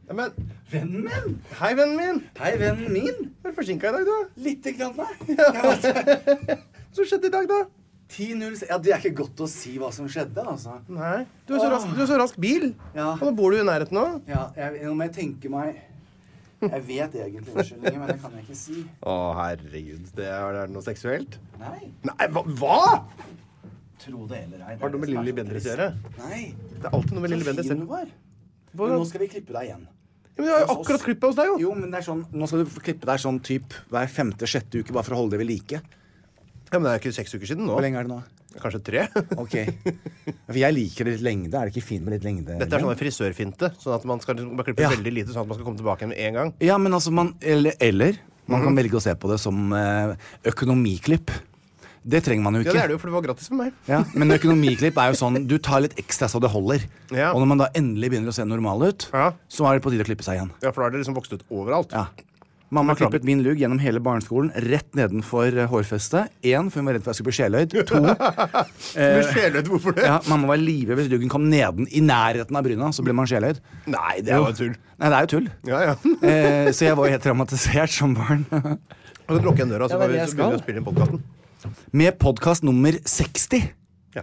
Men, vennen min? hei, vennen min. Hei, vennen min. Er du forsinket I dag, da? Litt grann, nei. Hva skjedde I dag, da? 10.06. Ja, det er ikke godt å si hva som skjedde, altså. Nei, du har så rask bil. Ja. Og nå bor du I nærheten nå. Ja, nå må jeg tenke meg... Jeg vet egentlig unnskyldninger, men det kan jeg ikke si. Herregud, det er noe seksuelt? Nei. Nei, hva? Tro det eller ei. Har du noe med Lille Bendriss å gjøre? Nei. Det er alltid noe med Lille Bendriss. Så fin du var. Men nå skal vi klippe deg igjen. Ja, men jeg har jo akkurat klippet hos deg, jo. Jo, men det er sånn, nå skal du klippe deg sånn typ hver 5.-6. uke, bare for å holde det ved like. Ja, men det er ikke 6 uker siden nå. Hvor lenge er det nå? Kanskje 3. Ok. For jeg liker litt lengde. Er det ikke fint med litt lengde? Dette er sånn en frisørfinte, sånn at man skal bare klippe veldig lite, sånn at man skal komme tilbake med en gang. Ja, men altså, man kan velge å se på det som økonomiklipp. Det trenger man jo ikke. Ja, det er det jo, for det var gratis for meg. Ja, men økonomiklipp er jo sånn, du tar litt ekstra så det holder. Ja. Og når man da endelig begynner å se normal ut, så er det på tide å klippe seg igjen. Ja, for da er det liksom vokst ut overalt. Ja. Mamma klippet min lugg gjennom hele barneskolen, rett nedenfor hårfestet. 1, for hun var redd for jeg skulle bli sjeløyd. 2, Blir sjeløyd, hvorfor det? ja, mamma var livet hvis luggen kom I nærheten av bryna, så ble man sjeløyd. Nei, det er jo tull. Nei, det er jo tull. Ja. Så jeg var jo helt traumatisert som barn. Og så lukker jeg døra, så Ja, kan vi jeg begynne å spille inn podcasten. Med podcast nummer 60. Ja.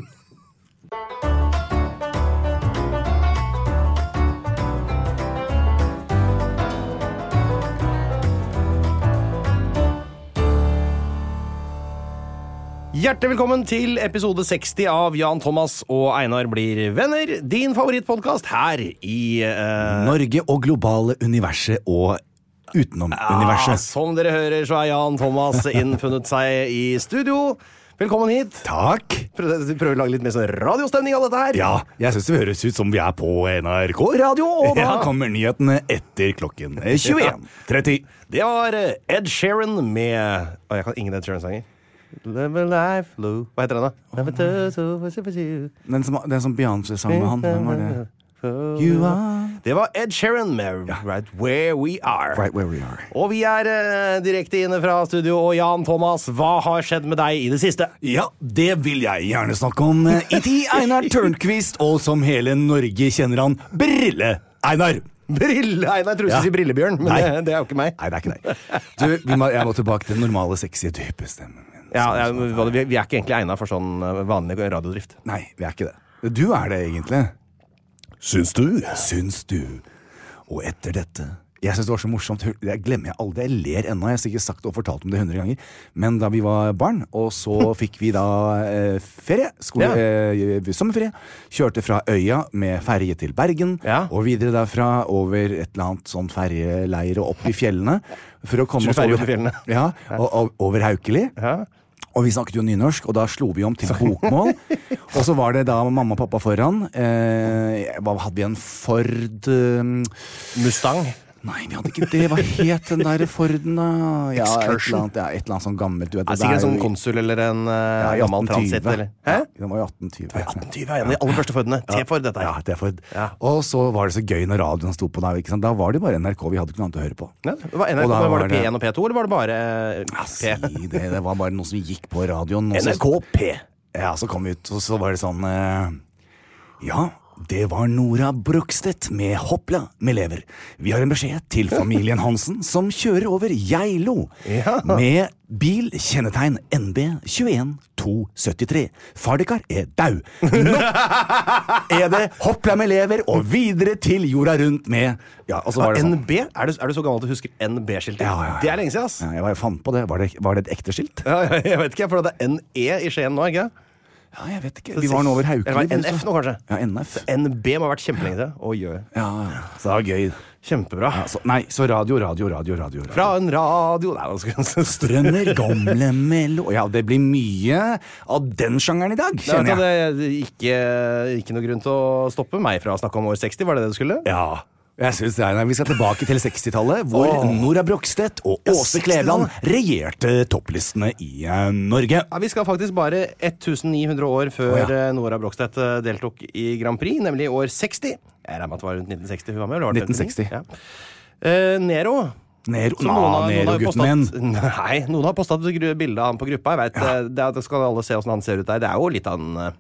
Hjertelig velkommen til episode 60 av Jan Thomas og Einar blir venner. Din favorittpodcast her I Norge og globale universet og utenom universet. Som dere hører, så Jan Thomas innfunnet seg I studio. Velkommen hit. Takk. Prøver å lage litt mer sånn radiostemning av dette her. Ja, jeg synes det høres ut som vi på NRK Radio, og da kommer nyhetene etter klokken 21:30. Det var Ed Sheeran med... jeg kan ingen Ed Sheeran-sanger. Live a life, Lou. Hva heter den da? Den som Beyoncé sang med han, hvem var det? You are Det var Ed Sheeran med Right Where We Are. Right Where We Are. Og vi direkte inne fra studio, og Jan Thomas, hva har skjedd med deg I det siste? Ja, det vil jeg gjerne snakke om. I Einar Tørnqvist, og som hele Norge kjenner han, Brille-Einar. Brille-Einar, jeg tror du sier Brillebjørn, men det jo ikke meg. Nei, det ikke deg. Du, jeg må tilbake til den normale, sexy, dype stemmen min. Ja, vi ikke egentlig egnet for sånn vanlig radiodrift. Nei, vi ikke det. Du det egentlig. Syns du. Og etter dette jeg synes det var så morsomt, jeg glemmer jeg aldri, jeg ler ennå, jeg har sikkert sagt og fortalt om det 100 ganger, men da vi var barn, og så fikk vi da ferie, sommerferie, kjørte fra Øya med ferje til Bergen, og videre derfra over et eller annet sånn ferjeleir og opp I fjellene, for å komme oss over Haukeli. Og vi snakket jo nynorsk, og da slo vi om til bokmål. Og så var det da mamma og pappa foran. Hva hadde vi en Ford... Mustang? Nei, vi hadde ikke det. Hva het den der Forden da? Ja, et eller annet sånn gammelt. Du vet, sikkert en sånn konsul eller en gammel transit, eller? Hæ? Den var jo 1820. 1820, en av de aller første Fordene. T-Ford, dette her. Ja, T-Ford. Og så var det så gøy når radioen sto på der, ikke sant? Da var det bare NRK, vi hadde ikke noe annet å høre på. Ja, var det P1 og P2, eller var det bare P? Det var bare noe som gikk på radioen. NRK P. Ja, så kom vi ut, og så var det sånn... Ja... Det var Nora Brokstedt med Hoppla med lever. Vi har en beskjed til familien Hansen som kjører over Geilo med bil kjennetegn NB 21273. Fardekar dau. Nå det Hoppla med lever og videre til jorda rundt med og så var det sånn. NB? Er du så gammel at du husker NB-skiltet? Ja. Det lenge siden, ass. Ja, jeg fant på det. Var det et ekte skilt? Ja, jeg vet ikke, for det NE I Skien nå, ikke? Ja, jeg vet ikke. Vi var nå over Haukeli. Eller var NF nå, kanskje? Ja, NF. NB må ha vært kjempelenge til. Oi. Ja, så det var gøy. Kjempebra. Ja, så radio. Fra en radio. Nei, Strønner, gamle mello. Ja, det blir mye av den sjangeren I dag, kjenner jeg. Det ikke noe grunn til å stoppe meg fra å snakke om år 60, var det du skulle? Ja. Jeg synes vi skal tilbake til 60-tallet, hvor Nora Brokstedt og Åse Kleveland regjerte topplistene I Norge. Ja, vi skal faktisk bare 1900 år før Nora Brokstedt deltok I Grand Prix, nemlig år 60. Jeg regner med at det var rundt 1960 hun var med, eller var det 1960. Ja. Nero, Nero-gutten min. Nei, noen har postet bildet av han på gruppa. Jeg vet, det skal alle se hvordan han ser ut der. Det jo litt av en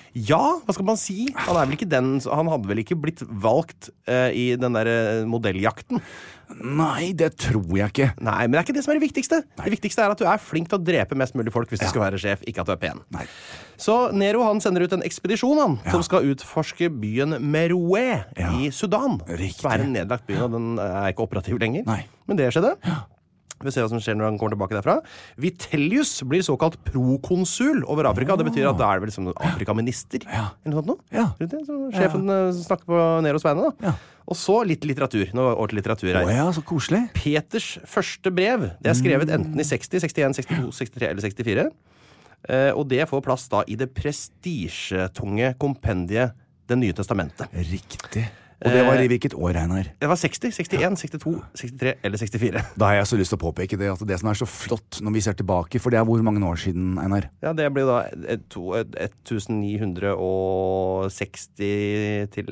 Ja, hva skal man si? Han er vel ikke han hadde vel ikke blitt valgt i den der modelljakten? Nei, det tror jeg ikke. Nei, men det er ikke det som er det viktigste. Nei. Det viktigste er at du er flink til å drepe mest mulig folk hvis du skal være sjef, ikke at du er pen. Nei. Så Nero han sender ut en ekspedisjon som skal utforske byen Meroe i Sudan. Riktig. Som er en nedlagt by, og den er ikke operativ lenger. Nei. Men det skjedde. Vi ser hva som skjer når han kommer tilbake derfra. Vitellius blir såkalt prokonsul over Afrika. Det betyr at da er det vel liksom Afrikaminister. Eller noe sånt noe. Ja. Så sjefen snakker på Neros vegne da. Og så litt litteratur. Nå over til litteratur her. Ja, så koselig. Peters første brev. Det er skrevet enten i 60, 61, 62, 63 eller 64. Og det får plass da i det prestisjetunge kompendiet Det nye testamentet. Riktig. Og det var i hvilket år, Einar? Det var 60, 61, 62, 63 eller 64. Da har jeg så lyst til å påpeke det, at det som er så flott når vi ser tilbake, for det er hvor mange år siden, Einar? Ja, det blir da 1960 til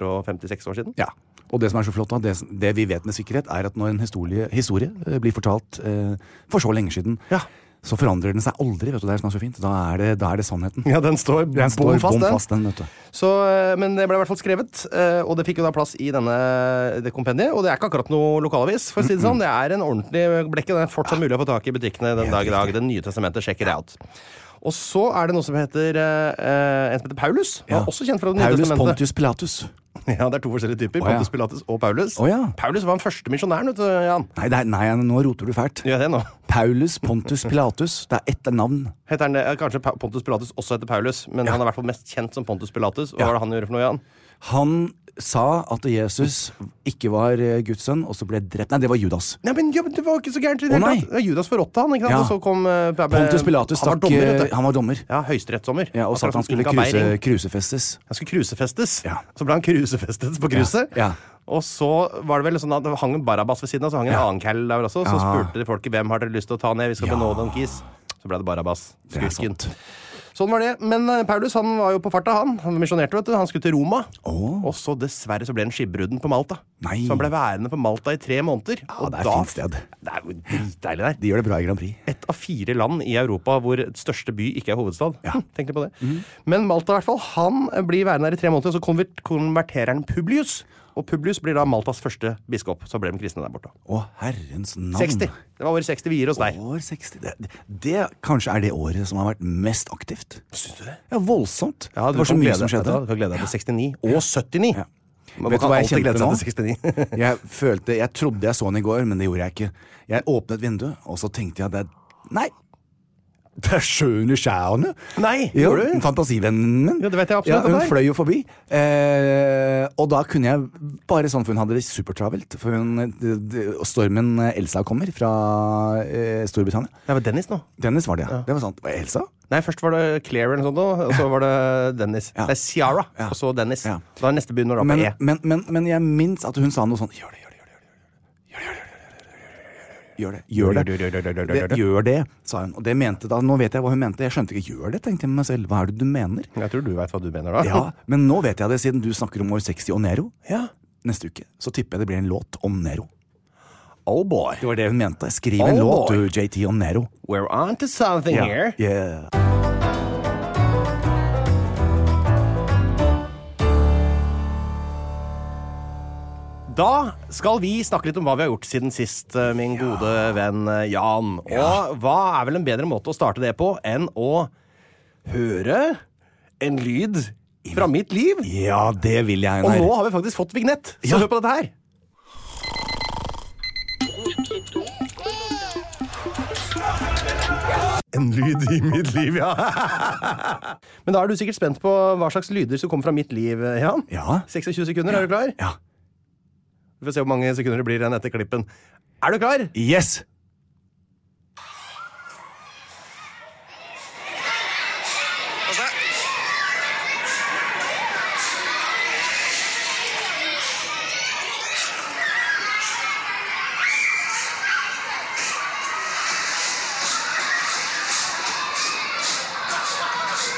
1956 år siden. Ja, og det som er så flott da, det vi vet med sikkerhet, er at når en historie blir fortalt for så lenge siden, så forandrer den seg aldri, vet du, det er som er så fint. Da er det sannheten. Ja, den står bom fast, den, vet du. Så, men det ble i hvert fall skrevet, og det fikk jo da plass i det kompendiet, og det er ikke akkurat noe lokalavis, for å si det sånn. Det er en ordentlig blekke, det er fortsatt mulig å få tak i butikkene den dag i dag. Det nye testamentet, check it out. Og så er det noe som heter en som heter Paulus. Han er også kjent fra det nye testamentet. Paulus Pontius Pilatus. Ja, det er to forskjellige typer. Pontius Pilatus og Paulus. Paulus var den første misjonæren, vet du, Jan. Nei, nå roter du fælt. Gjør det nå. Paulus Pontius Pilatus. Det er ett navn. Heter han det? Kanskje Pontius Pilatus også heter Paulus, men han er i hvert fall mest kjent som Pontius Pilatus. Hva var det han gjorde for noe, Jan? Han sa at Jesus ikke var Guds sønn, og så ble drept. Nei, det var Judas. Nei, men det var ikke så gærent i det hele tatt. Judas forrådte han, ikke sant? Og så kom Pontius Pilatus han var dommer. Ja, høyesterettsdommer. Ja, og sa at han skulle krusefestes. Han skulle krusefestes. Så ble han krusefestet på kruset. Og så var det vel sånn at det hang en Barabbas ved siden av, så hang en annen kall der også. Så spurte de folket hvem har dere lyst til å ta ned, vi skal benåde en kis. Så ble det Barabbas, skurken. Sånn var det, men Paulus han var jo på farta, han misjonerte, vet du, han skulle til Roma, og så dessverre så ble han skipbrudden på Malta. Så han ble værende på Malta i 3 måneder. Ja, det er et fint sted. Det er jo dritdeilig der. De gjør det bra i Grand Prix. 1 av 4 land i Europa hvor største by ikke er hovedstad. Tenk litt på det. Men Malta i hvert fall, han blir værende der i 3 måneder, og så konverterer han Publius. Og Publius blir da Maltas første biskop. Så ble de kristne der borte. Å, herrens navn. 60. Det var år 60 vi gir oss der. År 60. Det kanskje er det året som har vært mest aktivt. Syns du det? Ja, voldsomt. Ja, det var så mye som skjedde. Du kan glede deg til 69 og 79. Vet du hva jeg kjente nå? Til 69. Jeg trodde jeg så den i går, men det gjorde jeg ikke. Jeg åpnet vinduet, og så tenkte jeg nei. Det er sjøen i skjærene. Nei, gjorde du? Fantasivennen min. Ja, det vet jeg absolutt. Hun fløy jo forbi. Og da kunne jeg bare sånn, for hun hadde det supertravelt. For stormen Elsa kommer fra Storbritannia. Det var Dennis nå. Dennis var det, ja. Det var sant. Var det Elsa? Nei, først var det Claire eller noe sånt, og så var det Dennis. Det er Ciara, og så Dennis. Da er neste byen når det er på E. Men jeg minns at hun sa noe sånn, gjør det. Gjør det, sa hun. Og det mente da, nå vet jeg hva hun mente. Jeg skjønte ikke, gjør det, tenkte jeg med meg selv. Hva er det du mener? Jeg tror du vet hva du mener da. Ja, men nå vet jeg det, siden du snakker om år 60 og Nero. Neste uke, så tipper jeg det blir en låt om Nero. Oh boy. Det var det hun mente. Skriv en låt, du, JT, om Nero. We're on to something here. Yeah. Da skal vi snakke litt om hva vi har gjort siden sist, min gode venn Jan. Og hva er vel en bedre måte å starte det på enn å høre en lyd fra mitt liv? Ja, det vil jeg. Og nå har vi faktisk fått vignett, så hør på dette her. En lyd i mitt liv, ja. Men da er du sikkert spent på hva slags lyder som kommer fra mitt liv, Jan. Ja. 26 sekunder, er du klar? Ja. Vi får se hvor mange sekunder det blir igjen etter klippen. Er du klar? Yes!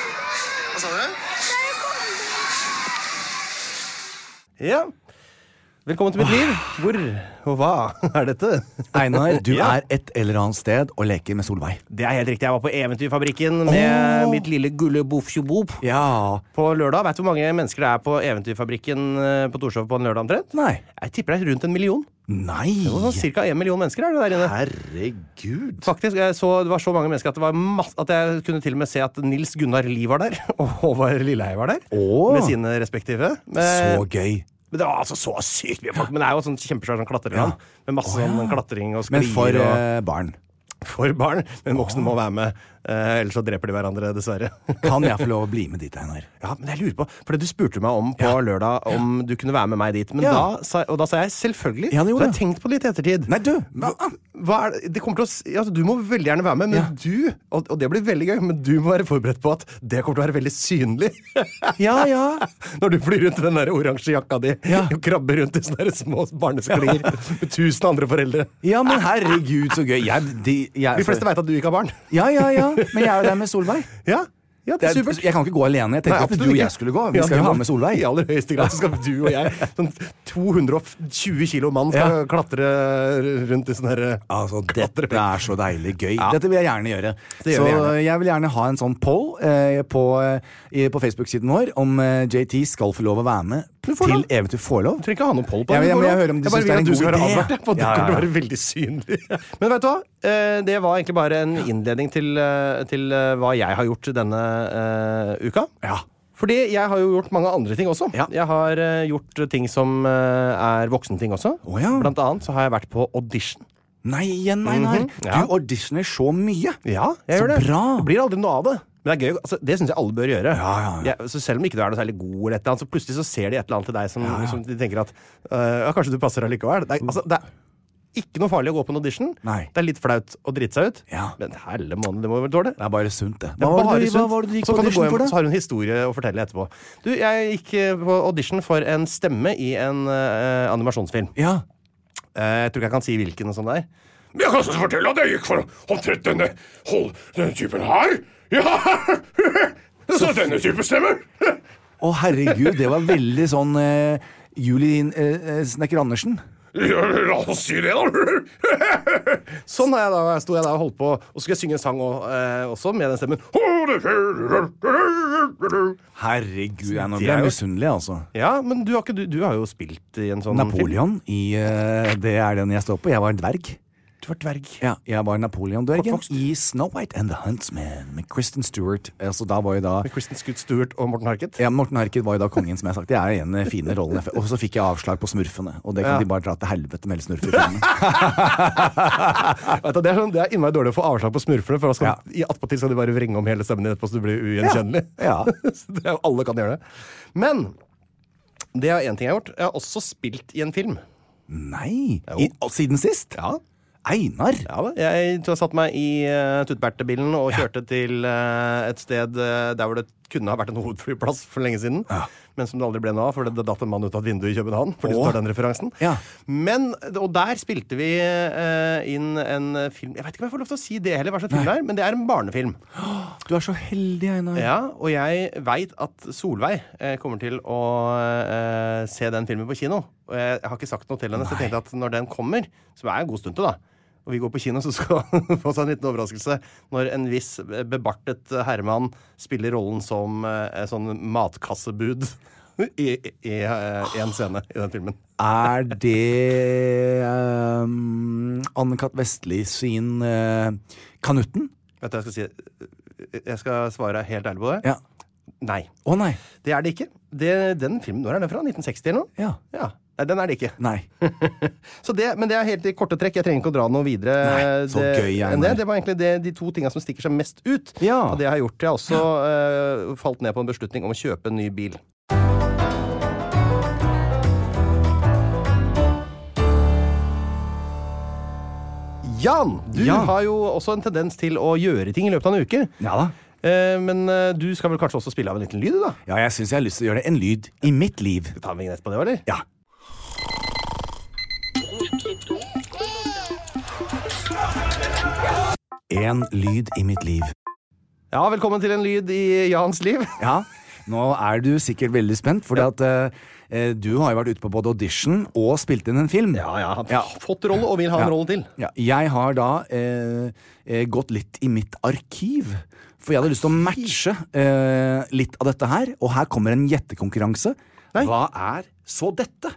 Ja. Velkommen til mitt liv. Hvor og hva er dette? Einar, du er et eller annet sted og leker med Solveig. Det er helt riktig. Jeg var på Eventyrfabrikken med mitt lille gulle boff-tjobob på lørdag. Vet du hvor mange mennesker det er på Eventyrfabrikken på Torshov på en lørdag omtrent? Nei. Jeg tipper det er rundt 1 million. Nei! Det var sånn cirka 1 million mennesker er det der inne. Herregud. Faktisk, det var så mange mennesker at det var at jeg kunne til og med se at Nils Gunnar Lie var der, og Håvard Lilleheie var der, med sine respektive. Så gøy. Men det var altså så sykt mye folk. Men det er jo sånn kjempesvær sånn klatreland med masse sånn klatring og sklier. Men for barn. For barn, men voksne må være med. Ellers så dreper de hverandre, dessverre. Kan jeg få lov å bli med dit, Einar? Ja, men jeg lurer på, for du spurte meg om på lørdag om du kunne være med meg dit. Men da sa jeg selvfølgelig. Ja, så jeg har tenkt på det litt i ettertid. Nei, du! Hva er det kommer til å altså, du må veldig gjerne være med, men du, og det blir veldig gøy, men du må være forberedt på at det kommer til å være veldig synlig. Når du flyr rundt i den der oransje jakka di og krabber rundt i sånne der små barnesklier med 1000 andre foreldre. Ja, men herregud, så gøy. De fleste vet at du ikke har barn. Ja. Men jeg er jo der med Solveig. Ja, det er supert. Jeg kan ikke gå alene. Jeg tenkte at du og jeg skulle gå. Vi skal jo ha med Solveig. I aller høyeste grad så skal du og jeg, sånn 220 kilo mann, skal klatre rundt i sånne her. Altså, dette er så deilig gøy. Dette vil jeg gjerne gjøre. Så jeg vil gjerne ha en sånn poll på Facebook-siden vår om JT skal få lov å være med til Eventyr får lov. Du trenger ikke ha noen poll på det. Jeg hører om du synes det er en god idé. Det kommer til å være veldig synlig. Men vet du hva? Det var egentlig bare en innledning til hva jeg har gjort denne uka. Ja. Fordi jeg har jo gjort mange andre ting også. Ja. Jeg har gjort ting som er voksenting også. Blant annet så har jeg vært på audition. Nei, Einar. Du auditioner så mye. Ja, jeg gjør det. Bra. Det blir aldri noe av det. Men det er gøy, altså, det synes jeg alle bør gjøre. Så selv om ikke du er noe særlig god eller et eller annet, så plutselig så ser de et eller annet til deg som de tenker at kanskje du passer allikevel. Det er ikke noe farlig å gå på en audition. Nei. Det er litt flaut å drite seg ut. Men helle måned, det må være dårlig. Det er bare sunt, det. Hva var det du gikk på audition for, da? Så har du en historie å fortelle etterpå. Du, jeg gikk på audition for en stemme i en animasjonsfilm. Ja. Jeg tror ikke jeg kan si hvilken og sånn der. Men jeg kan også fortelle at jeg gikk for omtrent denne typen her. Ja! Så denne type stemmer. Herregud, det var veldig sånn Julien Snekker Andersen. Ja, la oss si det da. Sånn sto jeg da og holdt på. Og så skulle jeg synge en sang også med den stemmen. Herregud, jeg nå ble jeg misunnelig, altså. Ja, men du har jo spilt i en sånn Napoleon film. Det er den jeg står på. Jeg var en dverg. Du var dverg. Ja, jeg var Napoleon-dvergen i Snow White and the Huntsman med Kristen Stewart. Altså, da var jo da... Med Kristen Stewart og Morten Harket? Ja, Morten Harket var jo da kongen, som jeg har sagt. Det er en fine rollen. Og så fikk jeg avslag på smurfene. Og det kan de bare dra til helvete med hele smurfefilmen. Det er innmari dårlig å få avslag på smurfene, for i attpåtil skal de bare vrenge om hele stemmen din etterpå, så du blir ugjenkjennelig. Alle kan gjøre det. Men det er en ting jeg har gjort. Jeg har også spilt i en film. Nei! Siden sist? Ja. Einar? Ja, jeg satt meg i Tutbertebilen og kjørte til et sted der hvor det kunne ha vært en hovedflyplass for lenge siden, men som det aldri ble noe av, for det datt en mann ut av et vindu i København, for de tar den referansen. Og der spilte vi inn en film. Jeg vet ikke om jeg får lov til å si det heller, hva slags film det er, men det er en barnefilm. Du er så heldig, Einar. Ja, og jeg vet at Solveig kommer til å se den filmen på kino. Og jeg har ikke sagt noe til henne, så jeg tenkte at når den kommer, så er jeg en god stund til da. Og vi går på kino, så skal han få seg en liten overraskelse når en viss bebartet herremann spiller rollen som sånn matkassebud i en scene i den filmen. Er det Anne-Kat. Vestli sin Kanutten? Vet du hva jeg skal si? Jeg skal svare helt ærlig på det. Ja. Nei. Nei. Det er det ikke. Den filmen, når er den fra? 1960 eller noe? Ja. Nei, den er det ikke. Nei. Men det er helt i korte trekk. Jeg trenger ikke å dra noe videre. Nei, så gøy enn det. Det var egentlig de to tingene som stikker seg mest ut. Ja. Og det jeg har gjort. Jeg har også falt ned på en beslutning om å kjøpe en ny bil. Jan, du har jo også en tendens til å gjøre ting i løpet av en uke. Ja da. Men du skal vel kanskje også spille av en liten lyd, da? Ja, jeg synes jeg har lyst til å gjøre det. En lyd i mitt liv. Tar vi vignett på det, eller? Ja. En lyd i mitt liv. Ja, velkommen til en lyd i Jans liv. Ja. Nå du sikkert veldig spent, fordi at du har jo vært ute på både audition og spilt inn en film. Ja, fått rolle og vil ha en rolle til. Ja, jeg har da gått litt i mitt arkiv, for jeg hadde lyst til å matche litt av dette her, og her kommer en gjettekonkurranse. Hva så dette?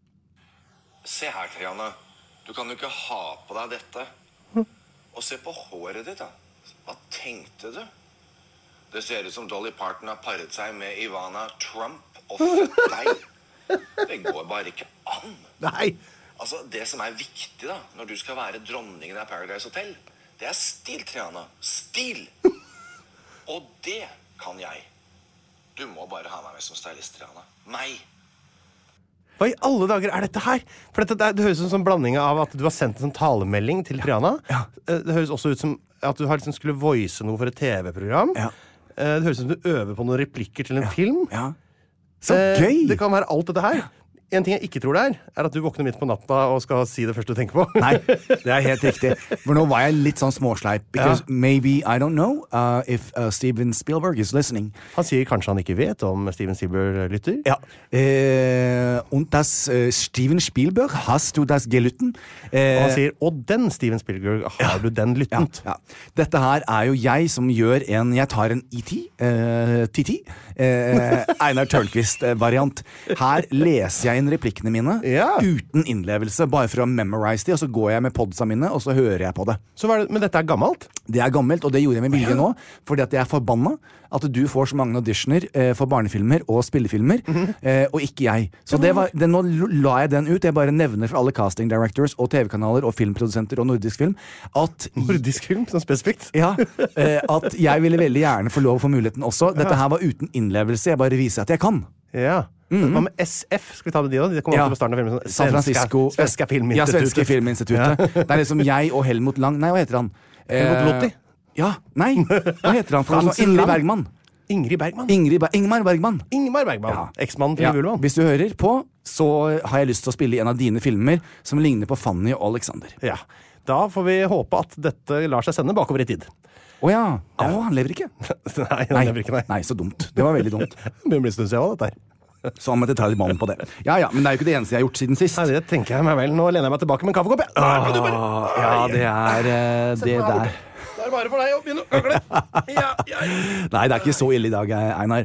Se her, Triana. Du kan jo ikke ha på deg dette. Og se på håret ditt, da. Hva tenkte du? Det ser ut som Dolly Parton har paret seg med Ivana Trump og født deg. Det går bare ikke an. Nei. Altså, det som viktig da, når du skal være dronningen av Paradise Hotel, det stil, Triana. Stil! Og det kan jeg. Du må bare ha meg med som stylist, Triana. Meg. Hva i alle dager dette her? For det høres ut som en blanding av at du har sendt en sånn talemelding til Triana. Ja. Det høres også ut som at du har liksom skulle voice noe for et TV-program. Ja. Det høres ut som du øver på noen replikker til en film. Ja. Så gøy! Det kan være alt dette her. En ting jeg ikke tror det at du våkner midt på natta og skal si det første du tenker på. Nei, det helt riktig. For nå var jeg litt sånn småsleip. Because maybe, I don't know, if Steven Spielberg is listening. Han sier kanskje han ikke vet om Steven Spielberg lytter? Ja. Und das Steven Spielberg, hast du das gelitten? Og han sier, og den Steven Spielberg, har du den lyttent? Ja. Dette her jo jeg som gjør jeg tar en TT, Einar Tørnquist-variant. Her leser jeg inn replikkene mine uten innlevelse, bare for å memorize de, og så går jeg med podsa mine, og så hører jeg på det. Men dette gammelt? Det gammelt, og det gjorde jeg med vilje nå, fordi at jeg forbannet at du får så mange auditioner for barnefilmer og spillefilmer, og ikke jeg. Så nå la jeg den ut. Jeg bare nevner for alle casting directors og TV-kanaler og filmprodusenter og nordisk film at nordisk film, sånn spesifikt? Ja, at jeg ville veldig gjerne få lov å få muligheten også. Dette her var uten innlevelse, jeg bare viser at jeg kan. Ja. Hva med SF? Skal vi ta det de da? De kommer alltid på starten av filmen. San Francisco. Svenska Filminstituttet. Ja, Svenska Filminstituttet. Det liksom jeg og Helmut Lang. Nei, hva heter han? Helmut Lotti? Ja, nei. Hva heter han? Ingrid Bergman. Ingrid Bergman? Ingmar Bergman. Ingmar Bergman. Ja. Eksmannen til Gullvann. Hvis du hører på, så har jeg lyst til å spille i en av dine filmer som ligner på Fanny og Alexander. Ja. Da får vi håpe at dette lar seg sende bakover i tid. Han lever ikke. Nei, han lever ikke, nei. Nei, så dumt. Det var veldig dumt. Det blir en stund siden dette her. Så han måtte ta litt mann på det. Ja, men det jo ikke det eneste jeg har gjort siden sist. Nei, det tenker jeg meg vel. Nå lener jeg meg tilbake med en kaffekopp. Ja, det det der. Det bare for deg å begynne å øgle. Nei, det ikke så ille i dag, Einar.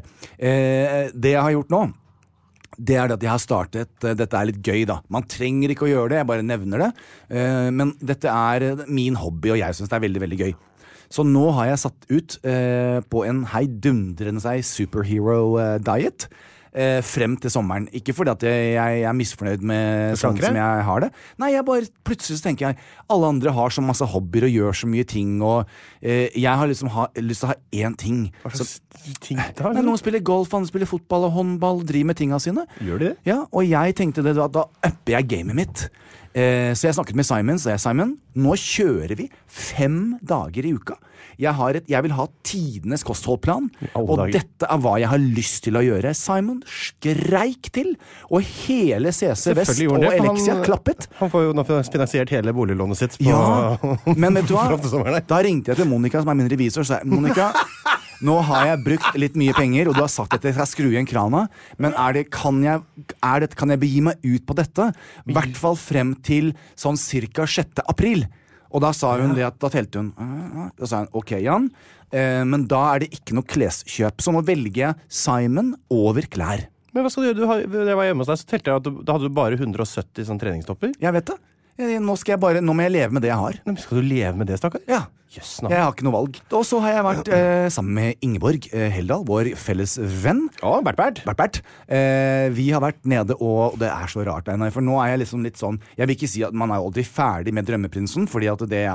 Det jeg har gjort nå, det at jeg har startet, dette litt gøy da. Man trenger ikke å gjøre det, jeg bare nevner det. Men dette min hobby, og jeg synes det veldig, veldig gøy. Så nå har jeg satt ut på en heidundrende superhero-diet frem til sommeren. Ikke fordi at jeg misfornøyd med sånn som jeg har det. Nei, plutselig så tenker jeg alle andre har så masse hobbyer og gjør så mye ting, og jeg har liksom lyst til å ha én ting. Hva slags ting da? Noen spiller golf, andre spiller fotball og håndball, driver med tingene sine. Gjør de det? Ja, og jeg tenkte det da upper jeg gamet mitt. Så jeg snakket med Simon, så Simon, nå kjører vi 5 dager i uka. Jeg vil ha tidenes kostholdplan, og dette hva jeg har lyst til å gjøre. Simon skreik til, og hele CC Vest og Elexia klappet. Han får jo finansiert hele boliglånet sitt på men vet du hva? Da ringte jeg til Monica, som min revisor, og sa Monica, nå har jeg brukt litt mye penger, og du har sagt at jeg skal skru igjen krana, men kan jeg begi meg ut på dette? I hvert fall frem til sånn cirka 6. april. Og da sa hun da telte hun. Da sa hun, ok Jan, men da det ikke noe kleskjøp, så nå velger jeg Simon over klær. Men hva skal du gjøre? Da jeg var hjemme hos deg, så telte jeg at da hadde du bare 170 sånn treningstopper. Jeg vet det. Nå må jeg leve med det jeg har. Men skal du leve med det, stakkar? Ja. Jeg har ikke noe valg. Og så har jeg vært sammen med Ingeborg Heldal, vår felles venn. Bert. Vi har vært nede, og det så rart, Einar, for nå jeg liksom litt sånn, jeg vil ikke si at man aldri ferdig med Drømmeprinsen, fordi at det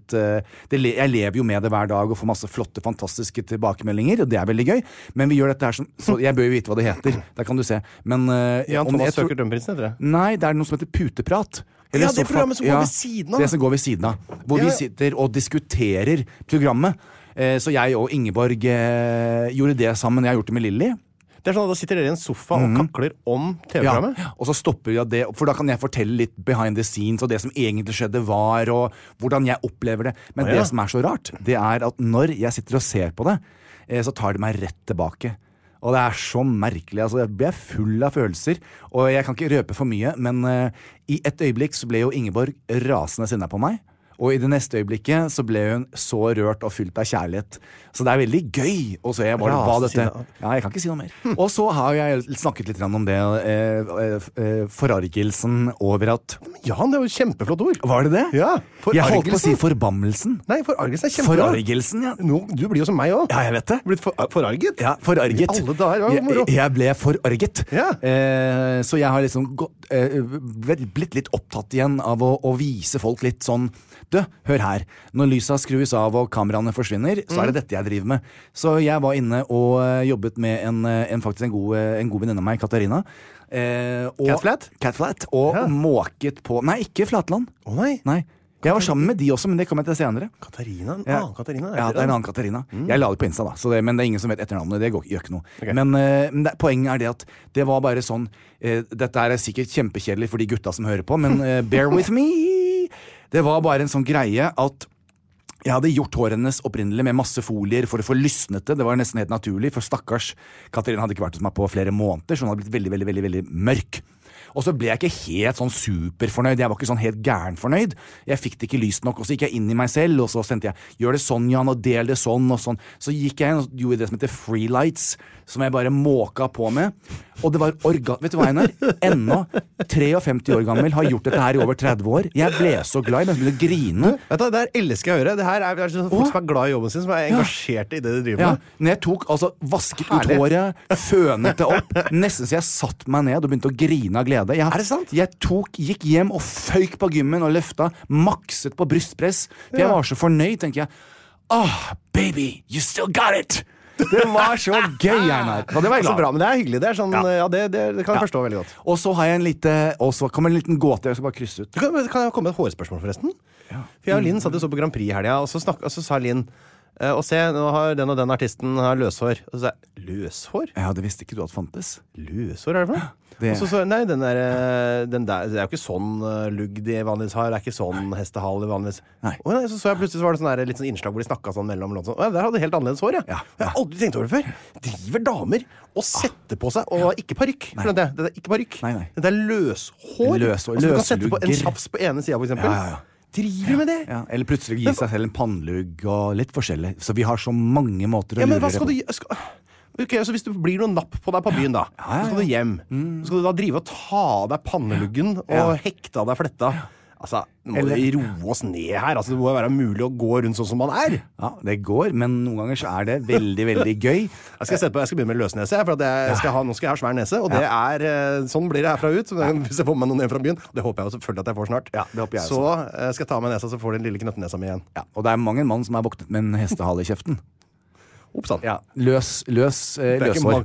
jeg lever jo med det hver dag og får masse flotte, fantastiske tilbakemeldinger, og det veldig gøy, men vi gjør dette her så jeg bør jo vite hva det heter, der kan du se. Men Jan Thomas søker Drømmeprinsen, heter det? Nei, det noe som heter Puteprat. Ja, det programmet som går ved siden av. Det som går ved siden av. Hvor vi sitter og diskuterer programmet. Så jeg og Ingeborg gjorde det sammen. Jeg har gjort det med Lilly. Det sånn at da sitter dere i en sofa og kakler om TV-programmet? Ja, og så stopper vi av det, for da kan jeg fortelle litt behind the scenes, og det som egentlig skjedde var, og hvordan jeg opplever det. Men det som så rart, det at når jeg sitter og ser på det, så tar det meg rett tilbake. Og det så merkelig, altså jeg ble full av følelser, og jeg kan ikke røpe for mye, men i et øyeblikk så ble jo Ingeborg rasende sinna på meg, og i det neste øyeblikket så ble hun så rørt og fylt av kjærlighet. Så det veldig gøy å se hva dette... Ja, jeg kan ikke si noe mer. Og så har jeg snakket litt om det, forargelsen over at... Jan, det jo kjempeflott ord. Var det det? Ja, jeg holdt på å si forbammelsen. Nei, forargelsen kjempebra. Forargelsen, ja. Nå, du blir jo som meg også. Ja, jeg vet det. Du blitt forarget? Ja, forarget. I alle dager, ja, moro. Jeg ble forarget. Ja. Så jeg har liksom blitt litt opptatt igjen av å vise folk litt sånn, du, hør her, når lysa skrus av og kameraene forsvinner, så det dette jeg driver med. Så jeg var inne og jobbet med faktisk en god venninne av meg, Katarina. Catflat? Og måket på... Nei, ikke Flatland. Nei. Jeg var sammen med de også, men det kommer jeg til senere. Katarina? En annen Katarina? Ja, det en annen Katarina. Jeg la det på Insta da, men det ingen som vet etternavnet, det gjør ikke noe. Okay. Men poenget det at det var bare sånn, dette sikkert kjempekjedelig for de gutta som hører på, men bear with me! Det var bare en sånn greie at jeg hadde gjort håret hennes opprinnelig med masse folier for å få lysnet det. Det var nesten helt naturlig, for stakkars Katarina hadde ikke vært hos meg på flere måneder, så hun hadde blitt veldig, veldig, veldig, veldig mørk. Og så ble jeg ikke helt sånn superfornøyd. Jeg var ikke sånn helt gærenfornøyd. Jeg fikk det ikke lyst nok, og så gikk jeg inn i meg selv, og så sendte jeg, gjør det sånn, Jan, og del det sånn, og sånn. Så gikk jeg inn og gjorde det som heter freelights, som jeg bare måka på med. Og det var vet du hva, Einar? Ennå 53 år gammel, har gjort dette her i over 30 år. Jeg ble så glad, jeg begynte å grine. Vet du, det her elsker jeg å høre. Det her sånn folk som glad i jobben sin, som engasjert i det de driver med. Når jeg tok, vasket ut håret, fønet det opp, nesten så jeg satt meg ned og begynte å grine av glede. Det sant? Jeg gikk hjem og føyk på gymmen og løfta, makset på brystpress, for jeg var så fornøyd, tenker jeg. Baby, you still got it! Det var så gøy, Einar. Og det var så bra, men det hyggelig. Det sånn, det kan jeg forstå veldig godt. Og så har jeg og så kommer en liten gåte jeg skal bare krysse ut. Kan jeg komme med et hårspørsmål forresten? Ja. For jeg og Linn satt og så på Grand Prix her, og så sa Linn, og se, nå har den og den artisten har løshår. Og så sa jeg, løshår? Ja, det visste ikke du at fantes. Løshår, det for noe? Og så nei, den der, det jo ikke sånn lugg de vanligvis har. Det ikke sånn hestehale vanligvis. Nei. Og nei, så jeg plutselig var det sånn litt sånn innslag hvor de snakket sånn mellom sånn. Og der hadde de helt annerledes hår, Jeg har aldri tenkt over det før. Driver damer og setter på seg, og ikke parykk. Det ikke parykk. Nei. Det løshår. Løshår. Altså, du kan sette på en tjafs på ene siden, for eksempel. Ja. Driver med det? Ja. Eller plutselig gi seg selv en pannelugg og litt forskjellig. Så vi har så mange måter å lure det på. Ok, så hvis det blir noe napp på deg på byen da, så skal du hjem. Så skal du da drive og ta av deg panneluggen og hekte av deg fletta. Altså, nå må vi roe oss ned her. Altså, det må jo være mulig å gå rundt sånn som man er. Ja, det går, men noen ganger så det veldig, veldig gøy. Jeg skal begynne med løsnese, for nå skal jeg ha svær nese, og det sånn blir det herfra ut. Hvis jeg får med meg noen ned fra byen, det håper jeg jo selvfølgelig at jeg får snart. Ja, det håper jeg så skal jeg ta med nesa, så får du den lille knøttnesa mi igjen. Ja, og det mange mann som våknet med en hestehale i kjeften. Oppsann. Ja, løshår.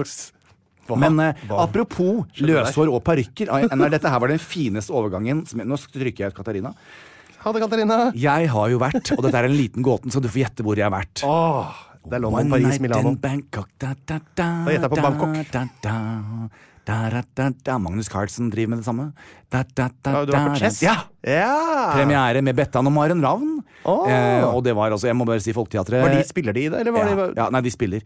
Men apropos løshår og parykker, dette her var den fineste overgangen. Nå stryker jeg ut Katarina. Ha det, Katarina. Jeg har jo vært, og dette en liten gåten, så du får gjette hvor jeg har vært. Det er London, Paris, Milano. Da gjetter jeg på Bangkok. Magnus Carlsen driver med det samme. Du var på Chess? Ja! Premiere med Bettan og Maren Ravn. Og det var jeg må bare si Folketeatret. Spiller de i det, eller var de? Ja, nei, de spiller.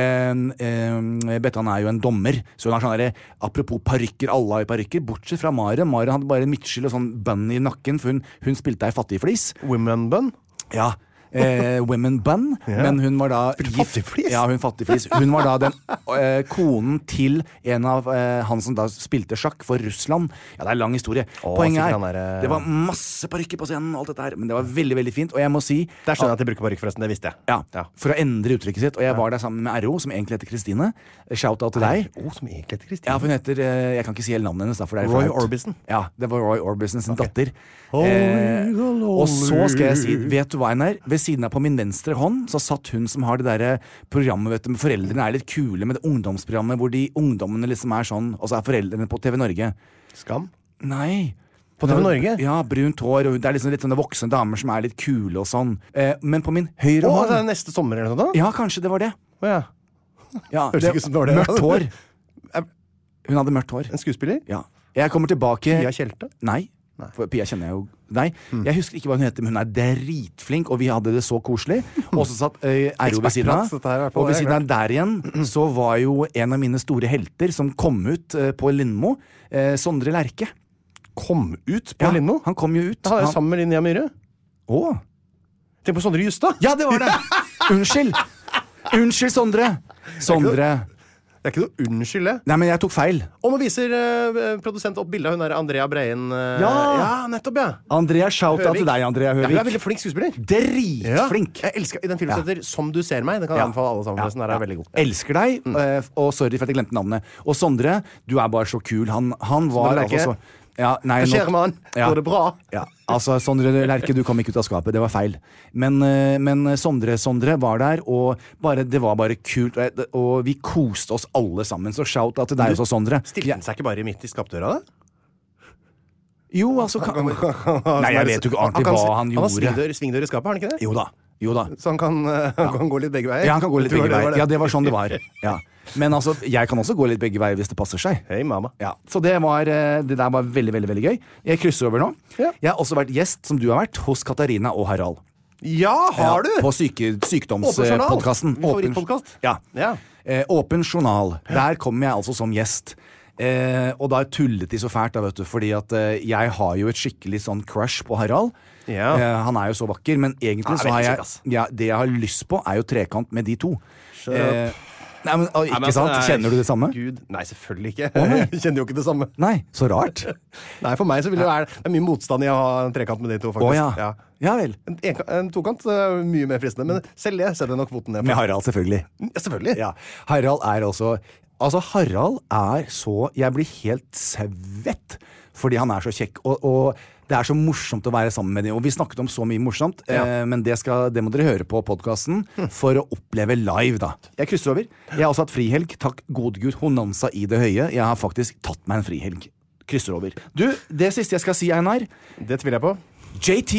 Bettan jo en dommer, så hun har sånn apropos parykker, alle har jo parykker, bortsett fra Maren. Maren hadde bare midtskill og sånn bønn i nakken, for hun spilte ei fattigflis. Women bun? Ja. Women bun, men hun var da fattigflis? Ja, hun fattigflis. Hun var da den konen til en av han som da spilte sjakk for Russland. Ja, det en lang historie. Poenget det var masse parykker på scenen og alt dette her, men det var veldig, veldig fint, og jeg må si Der skjønner jeg at de bruker parykk, forresten, det visste jeg. Ja, for å endre uttrykket sitt, og jeg var der sammen med R.O., som egentlig heter Kristine. Shout-out til deg. R.O., som egentlig heter Kristine? Ja, for hun heter, jeg kan ikke si hele navnet hennes da, for det Roy Orbison. Ja, det var Roy Orbison sin datter. Og så skal jeg si, vet du hva hun ved siden av på min venstre hånd, så satt hun som har det der programmet, vet du, med foreldrene litt kule, med det ungdomsprogrammet, hvor de ungdommene liksom sånn, og så foreldrene på TV Norge. Skam? Nei. På TV Norge? Ja, brunt hår, og det liksom litt sånne voksne damer som litt kule og sånn. Men på min høyre hånd... det neste sommer eller noe da? Ja, kanskje det var det. Ja, mørkt hår. Hun hadde mørkt hår. En skuespiller? Ja. Jeg kommer tilbake... Pia Kjelte? Nei. For Pia kjenner jeg jo Nei, jeg husker ikke hva hun heter, men hun er dritflink, og vi hadde det så koselig. Og så satt RO ved siden av, og ved siden av der igjen, så var jo en av mine store helter som kom ut på Lindmo, Sondre Lerche. Kom ut på Lindmo? Han kom jo ut. Han er jo sammen med Linnea Myhre. Åh. Tenk på Sondre Justad. Ja, det var det! Unnskyld, Sondre. Det er ikke noe unnskyld, det. Nei, men jeg tok feil. Og nå viser produsent opp bildet av hun der Andrea Breien. Ja, nettopp, ja. Andrea, shout-out til deg, Andrea Høvik. Hun er veldig flink skuespiller. Dritflink. Jeg elsker i den filmen som heter Som du ser meg. Den kan jeg anbefale alle sammen. Den er veldig god. Elsker deg, og sorry for at jeg glemte navnet. Og Sondre, du er bare så kul. Han var altså så... Ja, nei, hva skjer, mann? Går det bra? Ja, altså, Sondre Lerche, du kom ikke ut av skapet. Det var feil. Men Sondre var der, og det var bare kult. Og vi koste oss alle sammen. Så shout out til deg også, Sondre. Stilte han seg ikke bare midt i skapdøra, da? Jo, altså Nei, jeg vet jo ikke ordentlig hva han gjorde. Han har svingdør i skapet, har han ikke det? Jo da. Så han kan gå litt begge veier? Ja, han kan gå litt begge veier. Ja, det var sånn det var. Ja. Men altså, jeg kan også gå litt begge veier hvis det passer seg. Hei, mamma. Ja, så det der var veldig, veldig, veldig gøy. Jeg krysser over nå. Ja. Jeg har også vært gjest, som du har vært, hos Katarina og Harald. Ja, har du? På sykdomspodcasten. Favorittpodcast? Ja. Åpen journal. Der kommer jeg altså som gjest. Og da tullet de så fælt da, vet du, fordi at jeg har jo et skikkelig sånn crush på Harald. Ja. Han er jo så vakker, men egentlig så har jeg det jeg har lyst på er jo trekant med de to. Nei, men ikke sant? Kjenner du det samme? Gud, nei, selvfølgelig ikke. Jeg kjenner jo ikke det samme. Nei, så rart. Nei, for meg så vil det være mye motstand i å ha en trekant med de to, faktisk. Ja vel. En tokant er mye mer fristende, men selv det setter jeg nok foten ned på. Med Harald, selvfølgelig. Ja, selvfølgelig. Ja. Harald er også... Altså, Harald er så... Jeg blir helt svett, fordi han er så kjekk, og det er så morsomt å være sammen med dem. Og vi snakket om så mye morsomt, men det må dere høre på podcasten for å oppleve live, da. Jeg krysser over. Jeg har også hatt frihelg. Takk gode Gud, honanza i det høye. Jeg har faktisk tatt meg en frihelg. Krysser over. Du, det siste jeg skal si, Einar. Det tviler jeg på. JT,